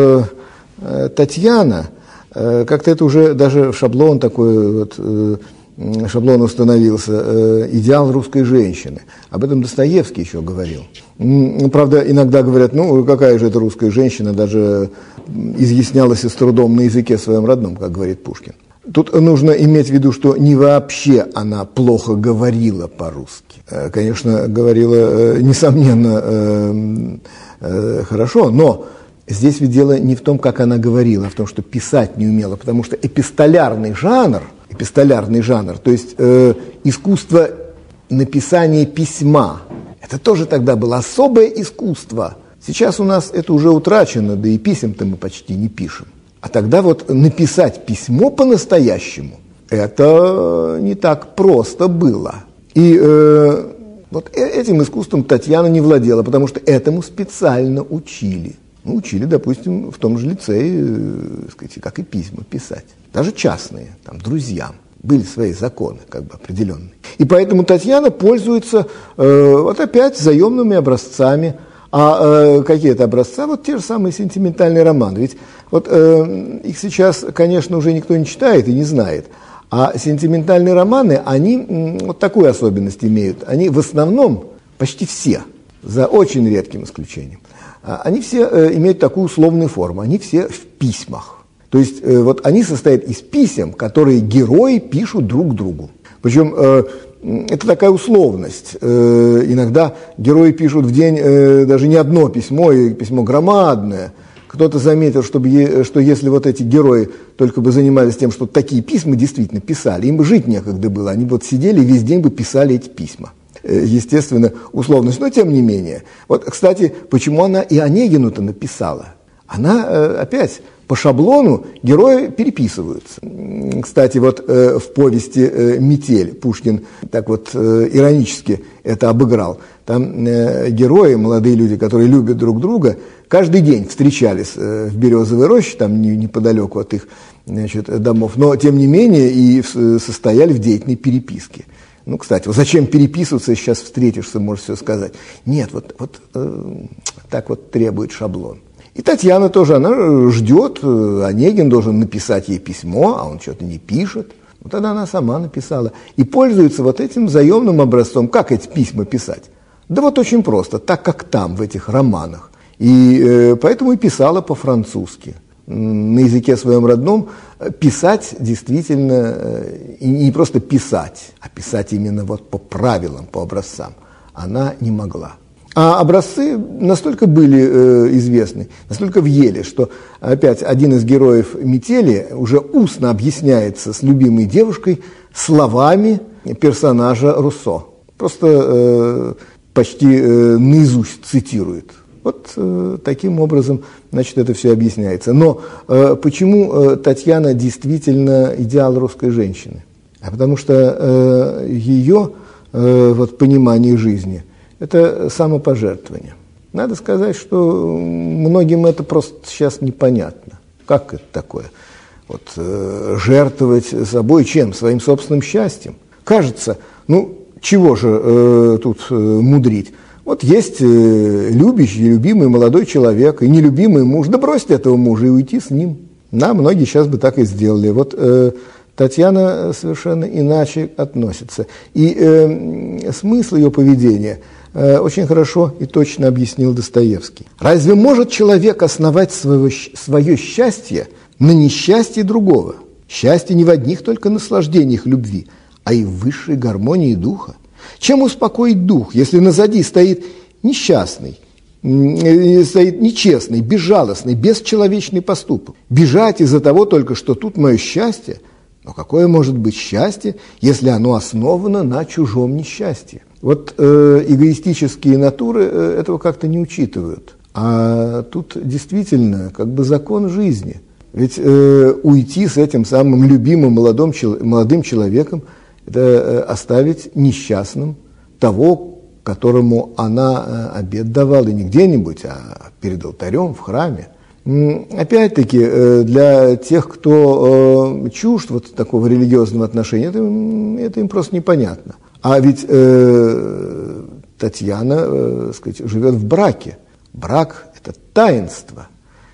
Татьяна, как-то это уже даже шаблон такой, вот, шаблон установился, идеал русской женщины. Об этом Достоевский еще говорил. Правда, иногда говорят, ну, какая же это русская женщина, даже изъяснялась с трудом на языке своем родном, как говорит Пушкин. Тут нужно иметь в виду, что не вообще она плохо говорила по-русски. Конечно, говорила, несомненно, хорошо, но здесь ведь дело не в том, как она говорила, а в том, что писать не умела, потому что эпистолярный жанр, то есть искусство написания письма, это тоже тогда было особое искусство. Сейчас у нас это уже утрачено, да и писем-то мы почти не пишем. А тогда вот написать письмо по-настоящему, это не так просто было. И вот этим искусством Татьяна не владела, потому что этому специально учили. Ну, учили, допустим, в том же лицее, сказать, как и письма писать. Даже частные, там, друзьям. Были свои законы, как бы, определенные. И поэтому Татьяна пользуется, вот опять, заемными образцами. А какие это образцы? Вот те же самые сентиментальные романы. Ведь вот их сейчас, конечно, уже никто не читает и не знает. А сентиментальные романы, они вот такую особенность имеют. Они в основном, почти все, за очень редким исключением, они все имеют такую условную форму. Они все в письмах. То есть вот они состоят из писем, которые герои пишут друг другу. Причем это такая условность. Иногда герои пишут в день даже не одно письмо, и письмо громадное. Кто-то заметил, что если вот эти герои только бы занимались тем, что такие письма действительно писали, им бы жить некогда было, они вот сидели и весь день бы писали эти письма. Естественно, условность, но тем не менее. Вот, кстати, почему она и Онегину-то написала? Она опять... По шаблону герои переписываются. Кстати, вот в повести «Метель» Пушкин так вот иронически это обыграл. Там герои, молодые люди, которые любят друг друга, каждый день встречались в Березовой роще, там неподалеку от их, значит, домов, но тем не менее и состояли в деятельной переписке. Ну, кстати, вот зачем переписываться, если сейчас встретишься, можешь все сказать. Нет, вот так вот требует шаблон. И Татьяна тоже, она ждет, Онегин должен написать ей письмо, а он что-то не пишет. Вот тогда она сама написала. И пользуется вот этим заемным образцом. Как эти письма писать? Да вот очень просто, так как там, в этих романах. И поэтому и писала по-французски. На языке своем родном писать действительно, и не просто писать, а писать именно вот по правилам, по образцам, она не могла. А образцы настолько были известны, настолько въели, что опять один из героев «Метели» уже устно объясняется с любимой девушкой словами персонажа Руссо. Просто почти наизусть цитирует. Вот таким образом, значит, это все объясняется. Но почему Татьяна действительно идеал русской женщины? А потому что ее вот, понимание жизни – это самопожертвование. Надо сказать, что многим это просто сейчас непонятно. Как это такое? Вот, жертвовать собой чем? Своим собственным счастьем. Кажется, ну, чего же тут мудрить? Вот есть любящий, любимый молодой человек и нелюбимый муж. Да бросьте этого мужа и уйти с ним. Да, многие сейчас бы так и сделали. Вот Татьяна совершенно иначе относится. И смысл ее поведения очень хорошо и точно объяснил Достоевский. Разве может человек основать свое счастье на несчастье другого? Счастье не в одних только наслаждениях любви, а и в высшей гармонии духа. Чем успокоить дух, если назади стоит несчастный, стоит нечестный, безжалостный, бесчеловечный поступок? Бежать из-за того только, что тут мое счастье? Но какое может быть счастье, если оно основано на чужом несчастье? Вот эгоистические натуры этого как-то не учитывают. А тут действительно как бы закон жизни. Ведь уйти с этим самым любимым молодым человеком – это оставить несчастным того, которому она обет давала не где-нибудь, а перед алтарем в храме. Опять-таки, для тех, кто чужд вот такого религиозного отношения, это им просто непонятно. А ведь Татьяна, сказать, живет в браке. Брак – это таинство,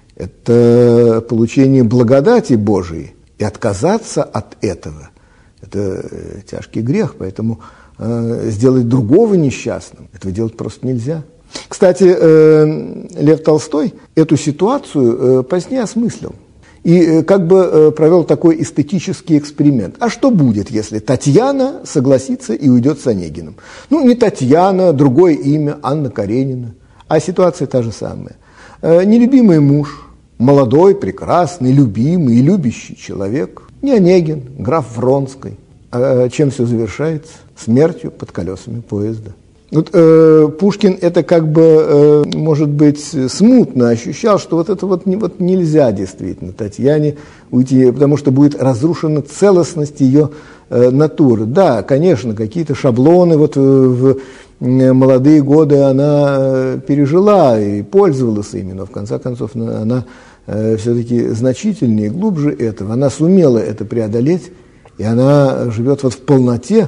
это получение благодати Божией. И отказаться от этого – это тяжкий грех, поэтому сделать другого несчастным – этого делать просто нельзя. Кстати, Лев Толстой эту ситуацию позднее осмыслил и как бы провел такой эстетический эксперимент. А что будет, если Татьяна согласится и уйдет с Онегиным? Ну, не Татьяна, другое имя, Анна Каренина, а ситуация та же самая. Нелюбимый муж, молодой, прекрасный, любимый и любящий человек, не Онегин, граф Вронской. А чем все завершается? Смертью под колесами поезда. Вот, Пушкин это как бы, может быть, смутно ощущал, что вот это вот нельзя действительно Татьяне уйти, потому что будет разрушена целостность ее натуры. Да, конечно, какие-то шаблоны вот в молодые годы она пережила и пользовалась ими, но в конце концов она все-таки значительнее, глубже этого. Она сумела это преодолеть, и она живет вот в полноте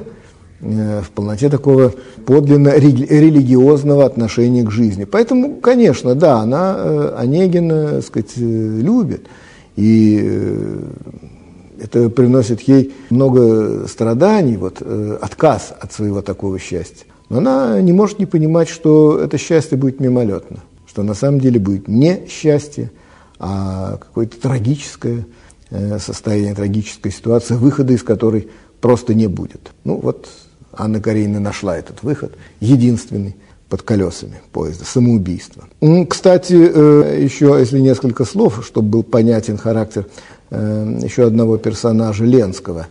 такого подлинно религиозного отношения к жизни. Поэтому, конечно, да, она Онегина, так сказать, любит, и это приносит ей много страданий, вот, отказ от своего такого счастья. Но она не может не понимать, что это счастье будет мимолетно, что на самом деле будет не счастье, а какое-то трагическое состояние, трагическая ситуация, выхода из которой просто не будет. Ну вот Анна Каренина нашла этот выход, единственный, под колесами поезда, самоубийство. Кстати, еще, если несколько слов, чтобы был понятен характер еще одного персонажа Ленского.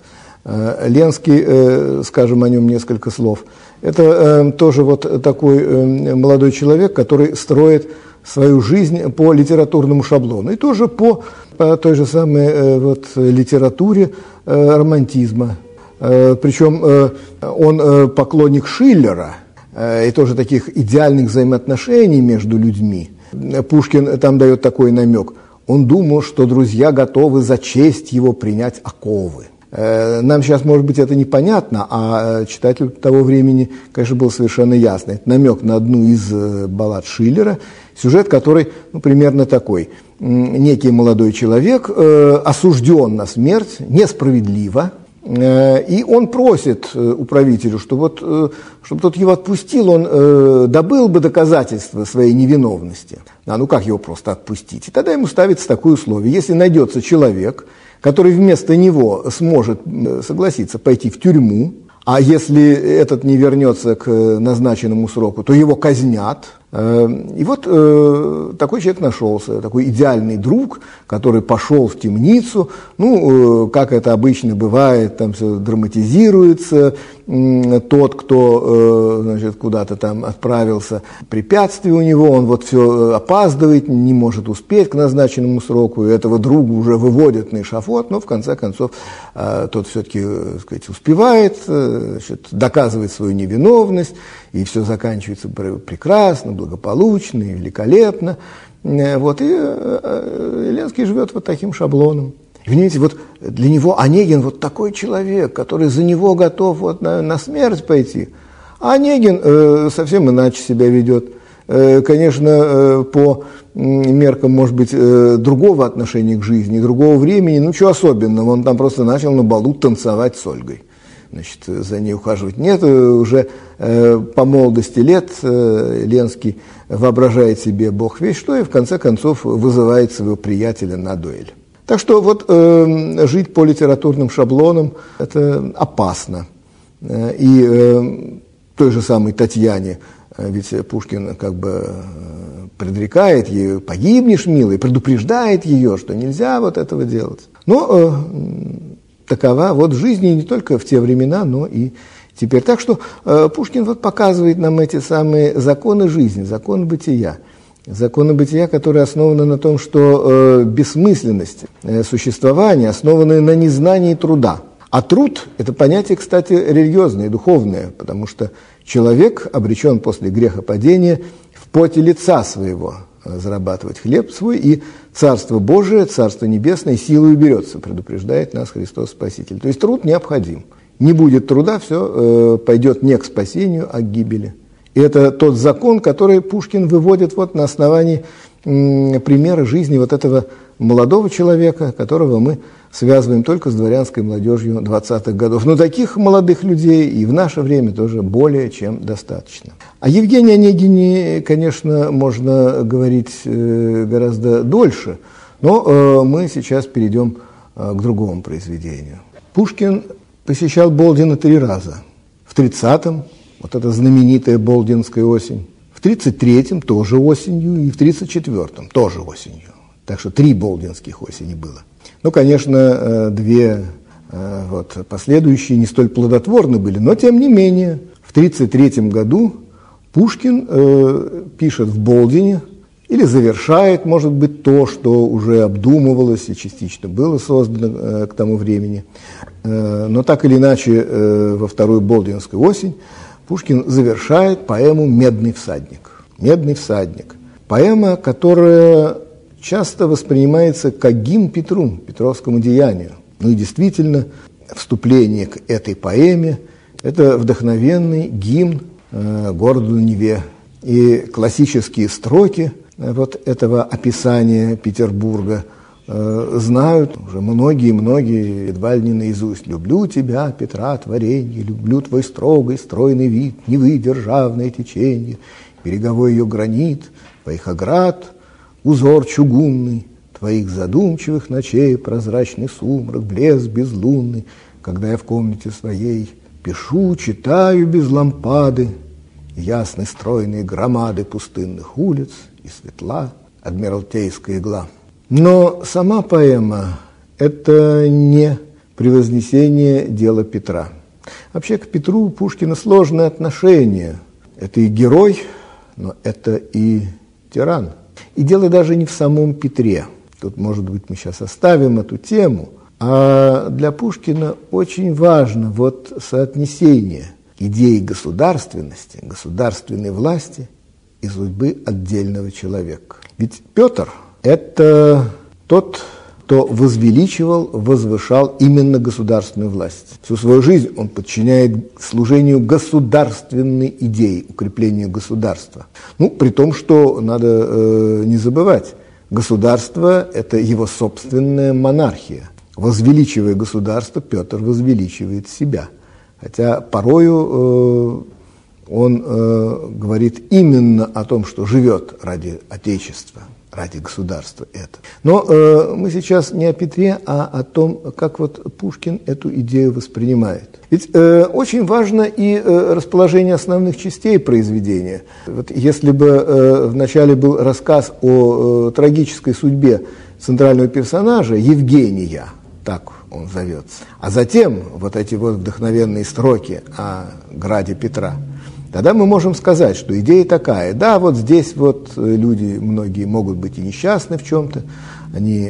Ленский, скажем о нем несколько слов, это тоже вот такой молодой человек, который строит свою жизнь по литературному шаблону и тоже по той же самой вот литературе романтизма. Причем он поклонник Шиллера и тоже таких идеальных взаимоотношений между людьми. Пушкин там дает такой намек. Он думал, что друзья готовы за честь его принять оковы. Нам сейчас, может быть, это непонятно, а читателю того времени, конечно, было совершенно ясно. Это намек на одну из баллад Шиллера, сюжет, который примерно такой. Некий молодой человек осужден на смерть несправедливо, и он просит управителю, чтобы тот его отпустил, он добыл бы доказательства своей невиновности. Ну как его просто отпустить? И тогда ему ставится такое условие. Если найдется человек, который вместо него сможет согласиться пойти в тюрьму, а если этот не вернется к назначенному сроку, то его казнят. И вот такой человек нашелся, такой идеальный друг, который пошел в темницу. Ну, как это обычно бывает, там все драматизируется. Тот, кто, значит, куда-то там отправился, препятствие у него, он вот все опаздывает, не может успеть к назначенному сроку, и этого друга уже выводят на эшафот, но в конце концов тот все-таки, так сказать, успевает, значит, доказывает свою невиновность, и все заканчивается прекрасно, благополучно и великолепно. Вот, и Ленский живет вот таким шаблоном. Понимаете, вот для него Онегин вот такой человек, который за него готов вот на смерть пойти. А Онегин совсем иначе себя ведет. Конечно, по меркам, может быть, другого отношения к жизни, другого времени, ну, ничего особенного. Он там просто начал на балу танцевать с Ольгой. Значит, за ней ухаживать нет. Уже по молодости лет Ленский воображает себе бог весть что, и в конце концов вызывает своего приятеля на дуэль. Так что вот жить по литературным шаблонам – это опасно. И той же самой Татьяне, ведь Пушкин как бы предрекает ей: погибнешь, милый, предупреждает ее, что нельзя вот этого делать. Но такова вот жизнь не только в те времена, но и теперь. Так что Пушкин вот показывает нам эти самые законы жизни, законы бытия. Законы бытия, которые основаны на том, что бессмысленность существования основана на незнании труда. А труд – это понятие, кстати, религиозное, духовное, потому что Человек обречен после грехопадения в поте лица своего зарабатывать хлеб свой, и Царство Божие, Царство Небесное силою берется, предупреждает нас Христос Спаситель. То есть труд необходим. Не будет труда, все пойдет не к спасению, а к гибели. И это тот закон, который Пушкин выводит вот на основании примера жизни вот этого молодого человека, которого мы связываем только с дворянской молодежью 20-х годов. Но таких молодых людей и в наше время тоже более чем достаточно. О Евгении Онегине, конечно, можно говорить гораздо дольше, но мы сейчас перейдем к другому произведению. Пушкин посещал Болдина 3 раза. В 30-м, вот эта знаменитая Болдинская осень, в 33-м тоже осенью и в 34-м тоже осенью. Так что 3 болдинских осени было. Ну, конечно, 2 последующие не столь плодотворны были, но тем не менее в 1933 году Пушкин пишет в Болдине или завершает, может быть, то, что уже обдумывалось и частично было создано к тому времени. Но так или иначе во вторую болдинскую осень Пушкин завершает поэму «Медный всадник». «Медный всадник» – поэма, которая часто воспринимается как гимн Петру, Петровскому деянию. Ну и действительно, вступление к этой поэме – это вдохновенный гимн городу Неве. И классические строки вот этого описания Петербурга знают уже многие, едва ли не наизусть. «Люблю тебя, Петра, творенье, люблю твой строгий, стройный вид, Невы державное течение, береговой ее гранит, твоих оград, узор чугунный, твоих задумчивых ночей прозрачный сумрак, блеск безлунный, когда я в комнате своей пишу, читаю без лампады, ясны стройные громады пустынных улиц и светла адмиралтейская игла». Но сама поэма – это не превознесение дела Петра. Вообще к Петру у Пушкина сложное отношение. Это и герой, но это и тиран. И дело даже не в самом Петре. Тут, может быть, мы сейчас оставим эту тему. А для Пушкина очень важно вот соотнесение идеи государственности, государственной власти и судьбы отдельного человека. Ведь Петр – это тот, кто возвеличивал, возвышал именно государственную власть. Всю свою жизнь он подчиняет служению государственной идеи, укреплению государства. Ну, при том, что надо не забывать, государство – это его собственная монархия. Возвеличивая государство, Петр возвеличивает себя. Хотя порою он говорит именно о том, что живет ради Отечества, ради государства это. Но мы сейчас не о Петре, а о том, как вот Пушкин эту идею воспринимает. Ведь очень важно и расположение основных частей произведения. Вот если бы вначале был рассказ о трагической судьбе центрального персонажа Евгения, так он зовется, а затем вот эти вот вдохновенные строки о граде Петра, тогда мы можем сказать, что идея такая. Да, вот здесь вот люди, многие могут быть и несчастны в чем-то, они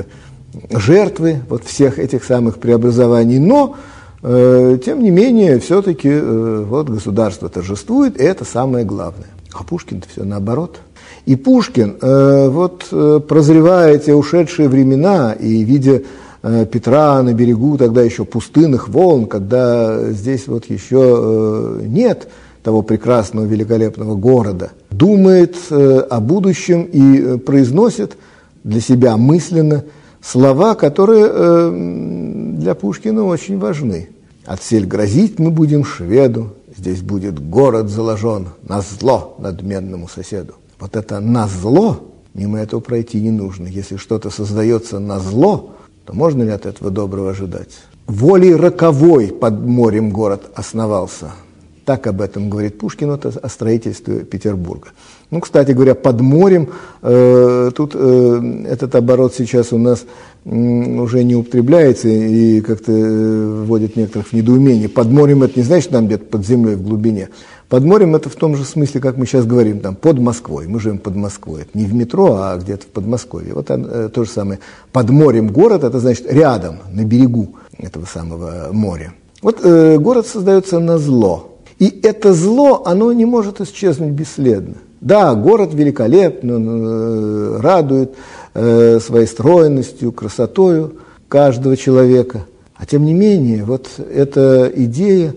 жертвы вот всех этих самых преобразований, но, тем не менее, все-таки вот государство торжествует, и это самое главное. А Пушкин-то все наоборот. И Пушкин, вот прозревая те ушедшие времена и видя Петра на берегу тогда еще пустынных волн, когда здесь вот еще нет того прекрасного, великолепного города, думает о будущем и произносит для себя мысленно слова, которые для Пушкина очень важны. «Отсель грозить мы будем шведу, здесь будет город заложен, назло надменному соседу». Вот это «назло», мимо этого пройти не нужно. Если что-то создается назло, то можно ли от этого доброго ожидать? «Волей роковой под морем город основался». Так об этом говорит Пушкин, это о строительстве Петербурга. Ну, кстати говоря, под морем, тут этот оборот сейчас у нас уже не употребляется и как-то вводит некоторых в недоумение. Под морем это не значит там где-то под землей в глубине. Под морем это в том же смысле, как мы сейчас говорим, там, под Москвой. Мы живем под Москвой. Это не в метро, а где-то в Подмосковье. Вот то же самое. Под морем город, это значит рядом, на берегу этого самого моря. Вот город создается назло. И это зло, оно не может исчезнуть бесследно. Да, город великолепный, он радует своей стройностью, красотою каждого человека. А тем не менее, вот эта идея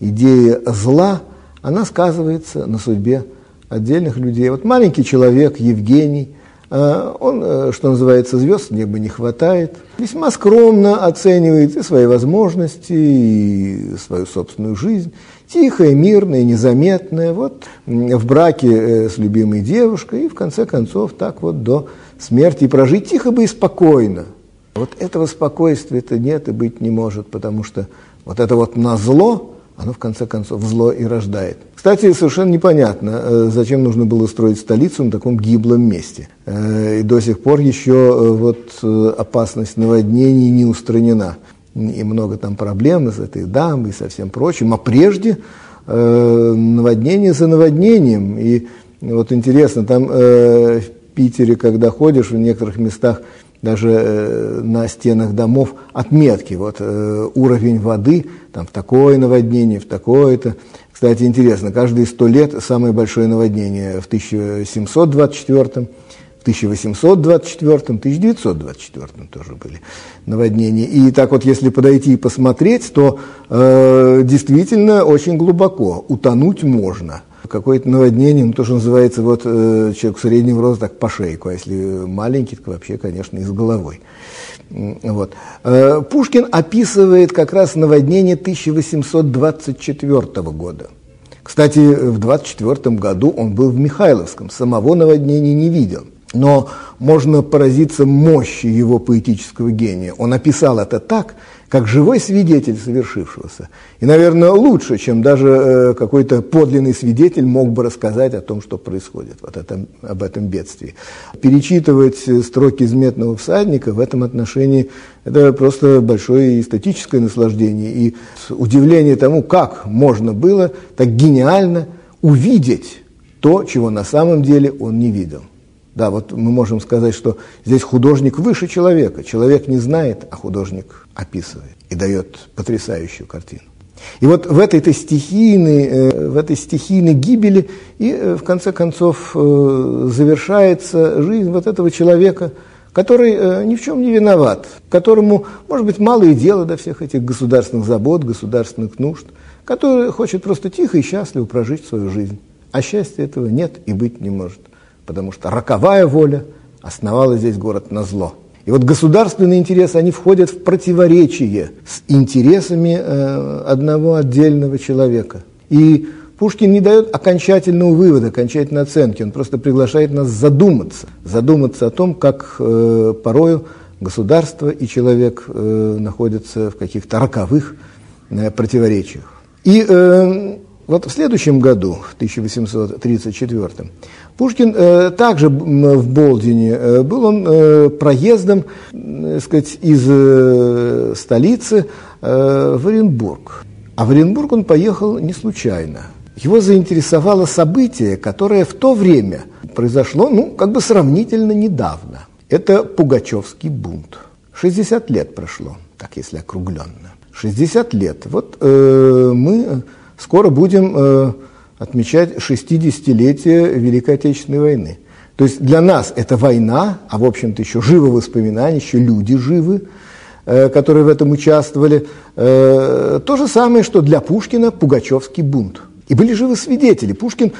зла, она сказывается на судьбе отдельных людей. Вот маленький человек, Евгений, он, что называется, звезд с неба не хватает, весьма скромно оценивает и свои возможности, и свою собственную жизнь, тихая, мирная, незаметная, вот в браке с любимой девушкой, и в конце концов так вот до смерти прожить тихо бы и спокойно. Вот этого спокойствия-то нет и быть не может, потому что вот это вот назло, оно в конце концов зло и рождает. Кстати, совершенно непонятно, зачем нужно было строить столицу на таком гиблом месте. И до сих пор еще вот опасность наводнений не устранена. И много там проблем с этой дамбой и со всем прочим. А прежде наводнение за наводнением. И вот интересно, там в Питере, когда ходишь, в некоторых местах даже на стенах домов отметки, вот уровень воды, там в такое наводнение, в такое-то. Кстати, интересно, каждые 100 лет самое большое наводнение в 1724, в 1824, 1924 тоже были наводнения. И так вот, если подойти и посмотреть, то действительно очень глубоко утонуть можно. Какое-то наводнение, ну, то, что называется, вот человек среднего роста так по шейку, а если маленький, то вообще, конечно, и с головой. Вот. Пушкин описывает как раз наводнение 1824 года. Кстати, в 1824 году он был в Михайловском, самого наводнения не видел. Но можно поразиться мощи его поэтического гения. Он описал это так, как живой свидетель совершившегося. И, наверное, лучше, чем даже какой-то подлинный свидетель мог бы рассказать о том, что происходит, вот об этом бедствии. Перечитывать строки из «Медного всадника» в этом отношении – это просто большое эстетическое наслаждение и удивление тому, как можно было так гениально увидеть то, чего на самом деле он не видел. Да, вот мы можем сказать, что здесь художник выше человека. Человек не знает, а художник описывает и дает потрясающую картину. И вот в этой стихийной гибели и, в конце концов, завершается жизнь вот этого человека, который ни в чем не виноват, которому, может быть, мало и дела до всех этих государственных забот, государственных нужд, который хочет просто тихо и счастливо прожить свою жизнь. А счастья этого нет и быть не может. Потому что роковая воля основала здесь город назло. И вот государственные интересы, они входят в противоречие с интересами одного отдельного человека. И Пушкин не дает окончательного вывода, окончательной оценки, он просто приглашает нас задуматься о том, как порою государство и человек находятся в каких-то роковых противоречиях. И вот в следующем году, в 1834, Пушкин также в Болдине, был он проездом, так сказать, из столицы в Оренбург. А в Оренбург он поехал не случайно. Его заинтересовало событие, которое в то время произошло, как бы сравнительно недавно. Это Пугачевский бунт. 60 лет прошло, так если округленно. 60 лет. Вот мы скоро будем отмечать 60-летие Великой Отечественной войны. То есть для нас это война, а в общем-то еще живы воспоминания, еще люди живы, которые в этом участвовали. То же самое, что для Пушкина Пугачевский бунт. И были живы свидетели. Пушкин,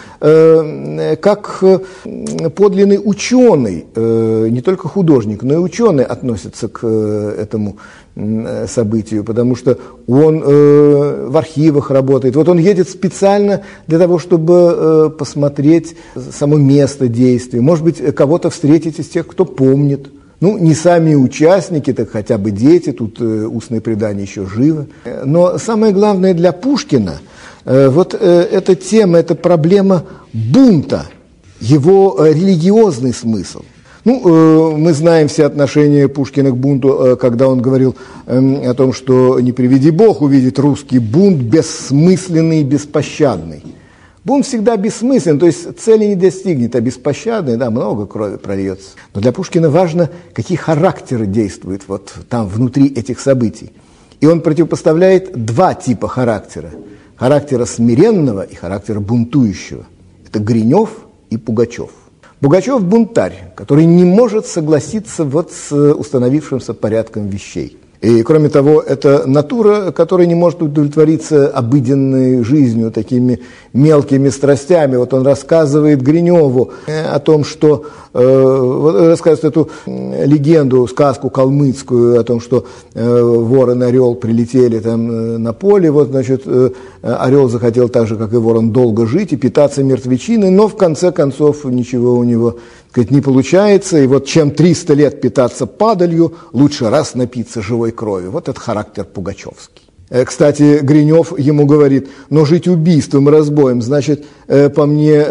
как подлинный ученый, не только художник, но и ученый относится к этому событию, потому что он в архивах работает. Вот он едет специально для того, чтобы посмотреть само место действия, может быть, кого-то встретить из тех, кто помнит. Не сами участники, так хотя бы дети, тут устные предания еще живы. Но самое главное для Пушкина, вот эта тема, эта проблема бунта, его религиозный смысл. Мы знаем все отношения Пушкина к бунту, когда он говорил о том, что не приведи Бог увидеть русский бунт бессмысленный и беспощадный. Бунт всегда бессмыслен, то есть цели не достигнет, а беспощадный, много крови прольется. Но для Пушкина важно, какие характеры действуют вот там внутри этих событий. И он противопоставляет два типа характера. характера смиренного и характера бунтующего. Это Гринев и Пугачев. Пугачев – бунтарь, который не может согласиться вот с установившимся порядком вещей. И, кроме того, это натура, которая не может удовлетвориться обыденной жизнью, такими мелкими страстями. Вот он рассказывает Гриневу о том, что рассказывает эту легенду, сказку калмыцкую о том, что ворон и орел прилетели там на поле. Вот, значит, орел захотел так же, как и ворон, долго жить и питаться мертвечиной, но в конце концов ничего у него, сказать, не получается. И вот чем 300 лет питаться падалью, лучше раз напиться живой крови. Вот это характер пугачевский. Кстати, Гринев ему говорит: но жить убийством и разбоем, значит, по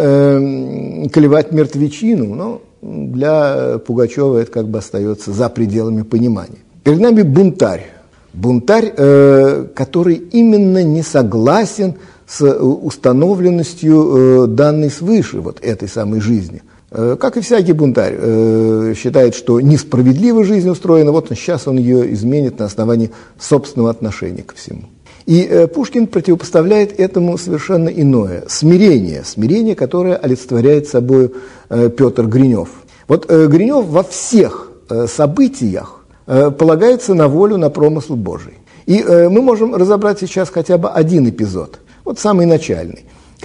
мне клевать мертвечину. Но для Пугачева это как бы остается за пределами понимания. Перед нами бунтарь. Бунтарь, который именно не согласен с установленностью данной свыше вот этой самой жизни. Как и всякий бунтарь, считает, что несправедливо жизнь устроена, вот сейчас он ее изменит на основании собственного отношения ко всему. И Пушкин противопоставляет этому совершенно иное – смирение. Смирение, которое олицетворяет собой Петр Гринев. Вот Гринев во всех событиях полагается на волю, на промысл Божий. И мы можем разобрать сейчас хотя бы один эпизод, вот самый начальный.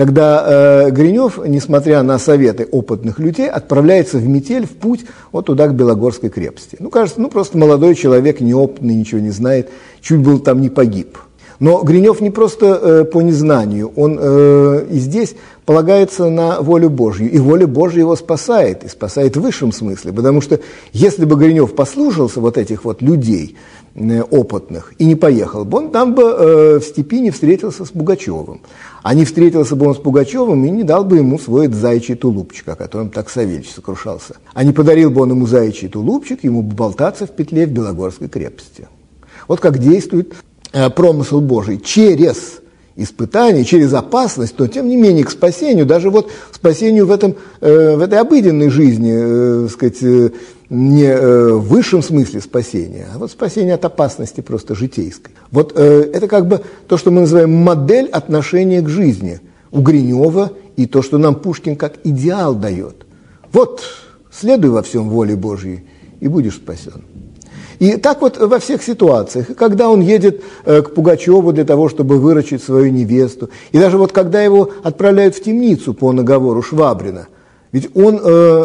Когда Гринев, несмотря на советы опытных людей, отправляется в метель, в путь вот туда, к Белогорской крепости. Ну, кажется, просто молодой человек, неопытный, ничего не знает, чуть был там не погиб. Но Гринев не просто по незнанию, он и здесь полагается на волю Божью, и воля Божья его спасает, и спасает в высшем смысле, потому что если бы Гринев послушался вот этих вот людей опытных и не поехал бы, он там бы в степи не встретился с Пугачевым. А не встретился бы он с Пугачевым и не дал бы ему свой заячий тулупчик, о котором так Савельич сокрушался. А не подарил бы он ему заячий тулупчик, ему бы болтаться в петле в Белогорской крепости. Вот как действует промысл Божий через испытание, через опасность, но тем не менее к спасению, даже вот спасению в этой обыденной жизни, сказать, не в высшем смысле спасения, а вот спасение от опасности просто житейской. Вот это как бы то, что мы называем модель отношения к жизни у Гринева, и то, что нам Пушкин как идеал дает. Вот, следуй во всем воле Божьей, и будешь спасен. И так вот во всех ситуациях, и когда он едет к Пугачеву для того, чтобы выручить свою невесту, и даже вот когда его отправляют в темницу по наговору Швабрина, ведь он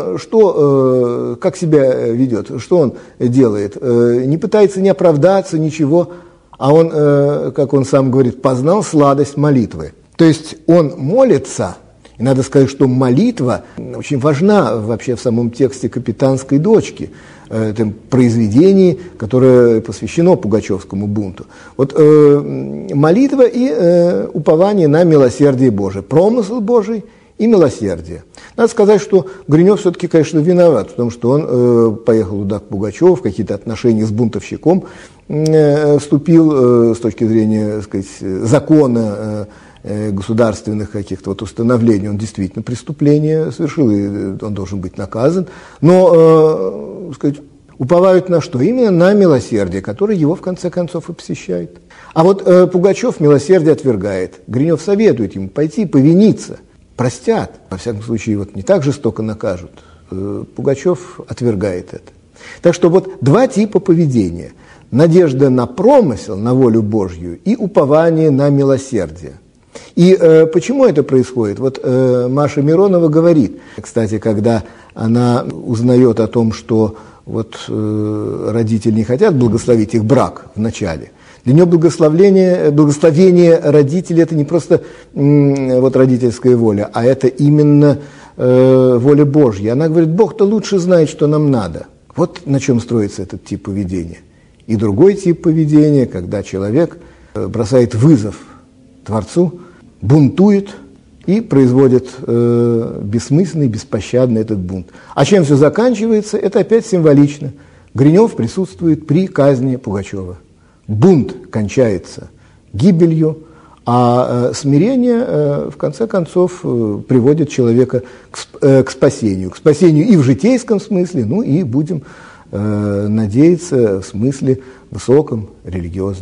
как себя ведет, что он делает? Не пытается не оправдаться, ничего, а он, как он сам говорит, познал сладость молитвы. То есть он молится. И надо сказать, что молитва очень важна вообще в самом тексте «Капитанской дочки», этом произведении, которое посвящено Пугачевскому бунту. Вот молитва и упование на милосердие Божие, промысл Божий и милосердие. Надо сказать, что Гринев все-таки, конечно, виноват, потому что он поехал туда к Пугачеву, в какие-то отношения с бунтовщиком вступил с точки зрения, так сказать, закона, государственных каких-то вот установлений, он действительно преступление совершил, и он должен быть наказан, но, сказать, уповают на что? Именно на милосердие, которое его в конце концов и посещает. А вот Пугачев милосердие отвергает. Гринев советует ему пойти повиниться, простят, во всяком случае вот не так жестоко накажут. Пугачев отвергает это. Так что вот два типа поведения: надежда на промысел, на волю Божью, и упование на милосердие. И почему это происходит? Вот Маша Миронова говорит, кстати, когда она узнает о том, что вот родители не хотят благословить их брак вначале, для нее благословение родителей – это не просто вот родительская воля, а это именно воля Божья. Она говорит, Бог-то лучше знает, что нам надо. Вот на чем строится этот тип поведения. И другой тип поведения, когда человек бросает вызов Творцу, бунтует и производит бессмысленный, беспощадный этот бунт. А чем все заканчивается, это опять символично. Гринев присутствует при казни Пугачева. Бунт кончается гибелью, а смирение, в конце концов, приводит человека к спасению и в житейском смысле, ну и будем надеяться в смысле высоком, религиозном.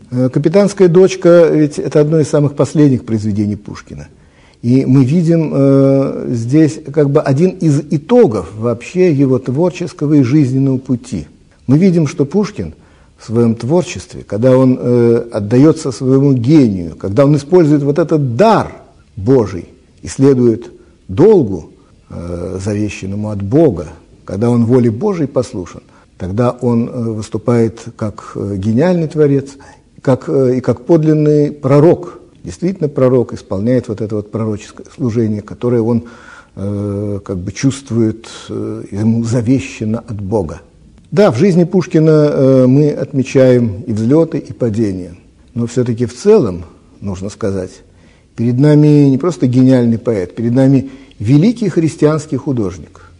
«Капитанская дочка» ведь это одно из самых последних произведений Пушкина. И мы видим здесь как бы один из итогов вообще его творческого и жизненного пути. Мы видим, что Пушкин в своем творчестве, когда он отдается своему гению, когда он использует вот этот дар Божий и следует долгу, завещанному от Бога, когда он воле Божией послушен, тогда он выступает как гениальный творец, и как подлинный пророк. Действительно пророк исполняет вот это вот пророческое служение, которое он как бы чувствует, ему завещано от Бога. Да, в жизни Пушкина мы отмечаем и взлеты, и падения, но все-таки в целом, нужно сказать, перед нами не просто гениальный поэт, перед нами великий христианский художник.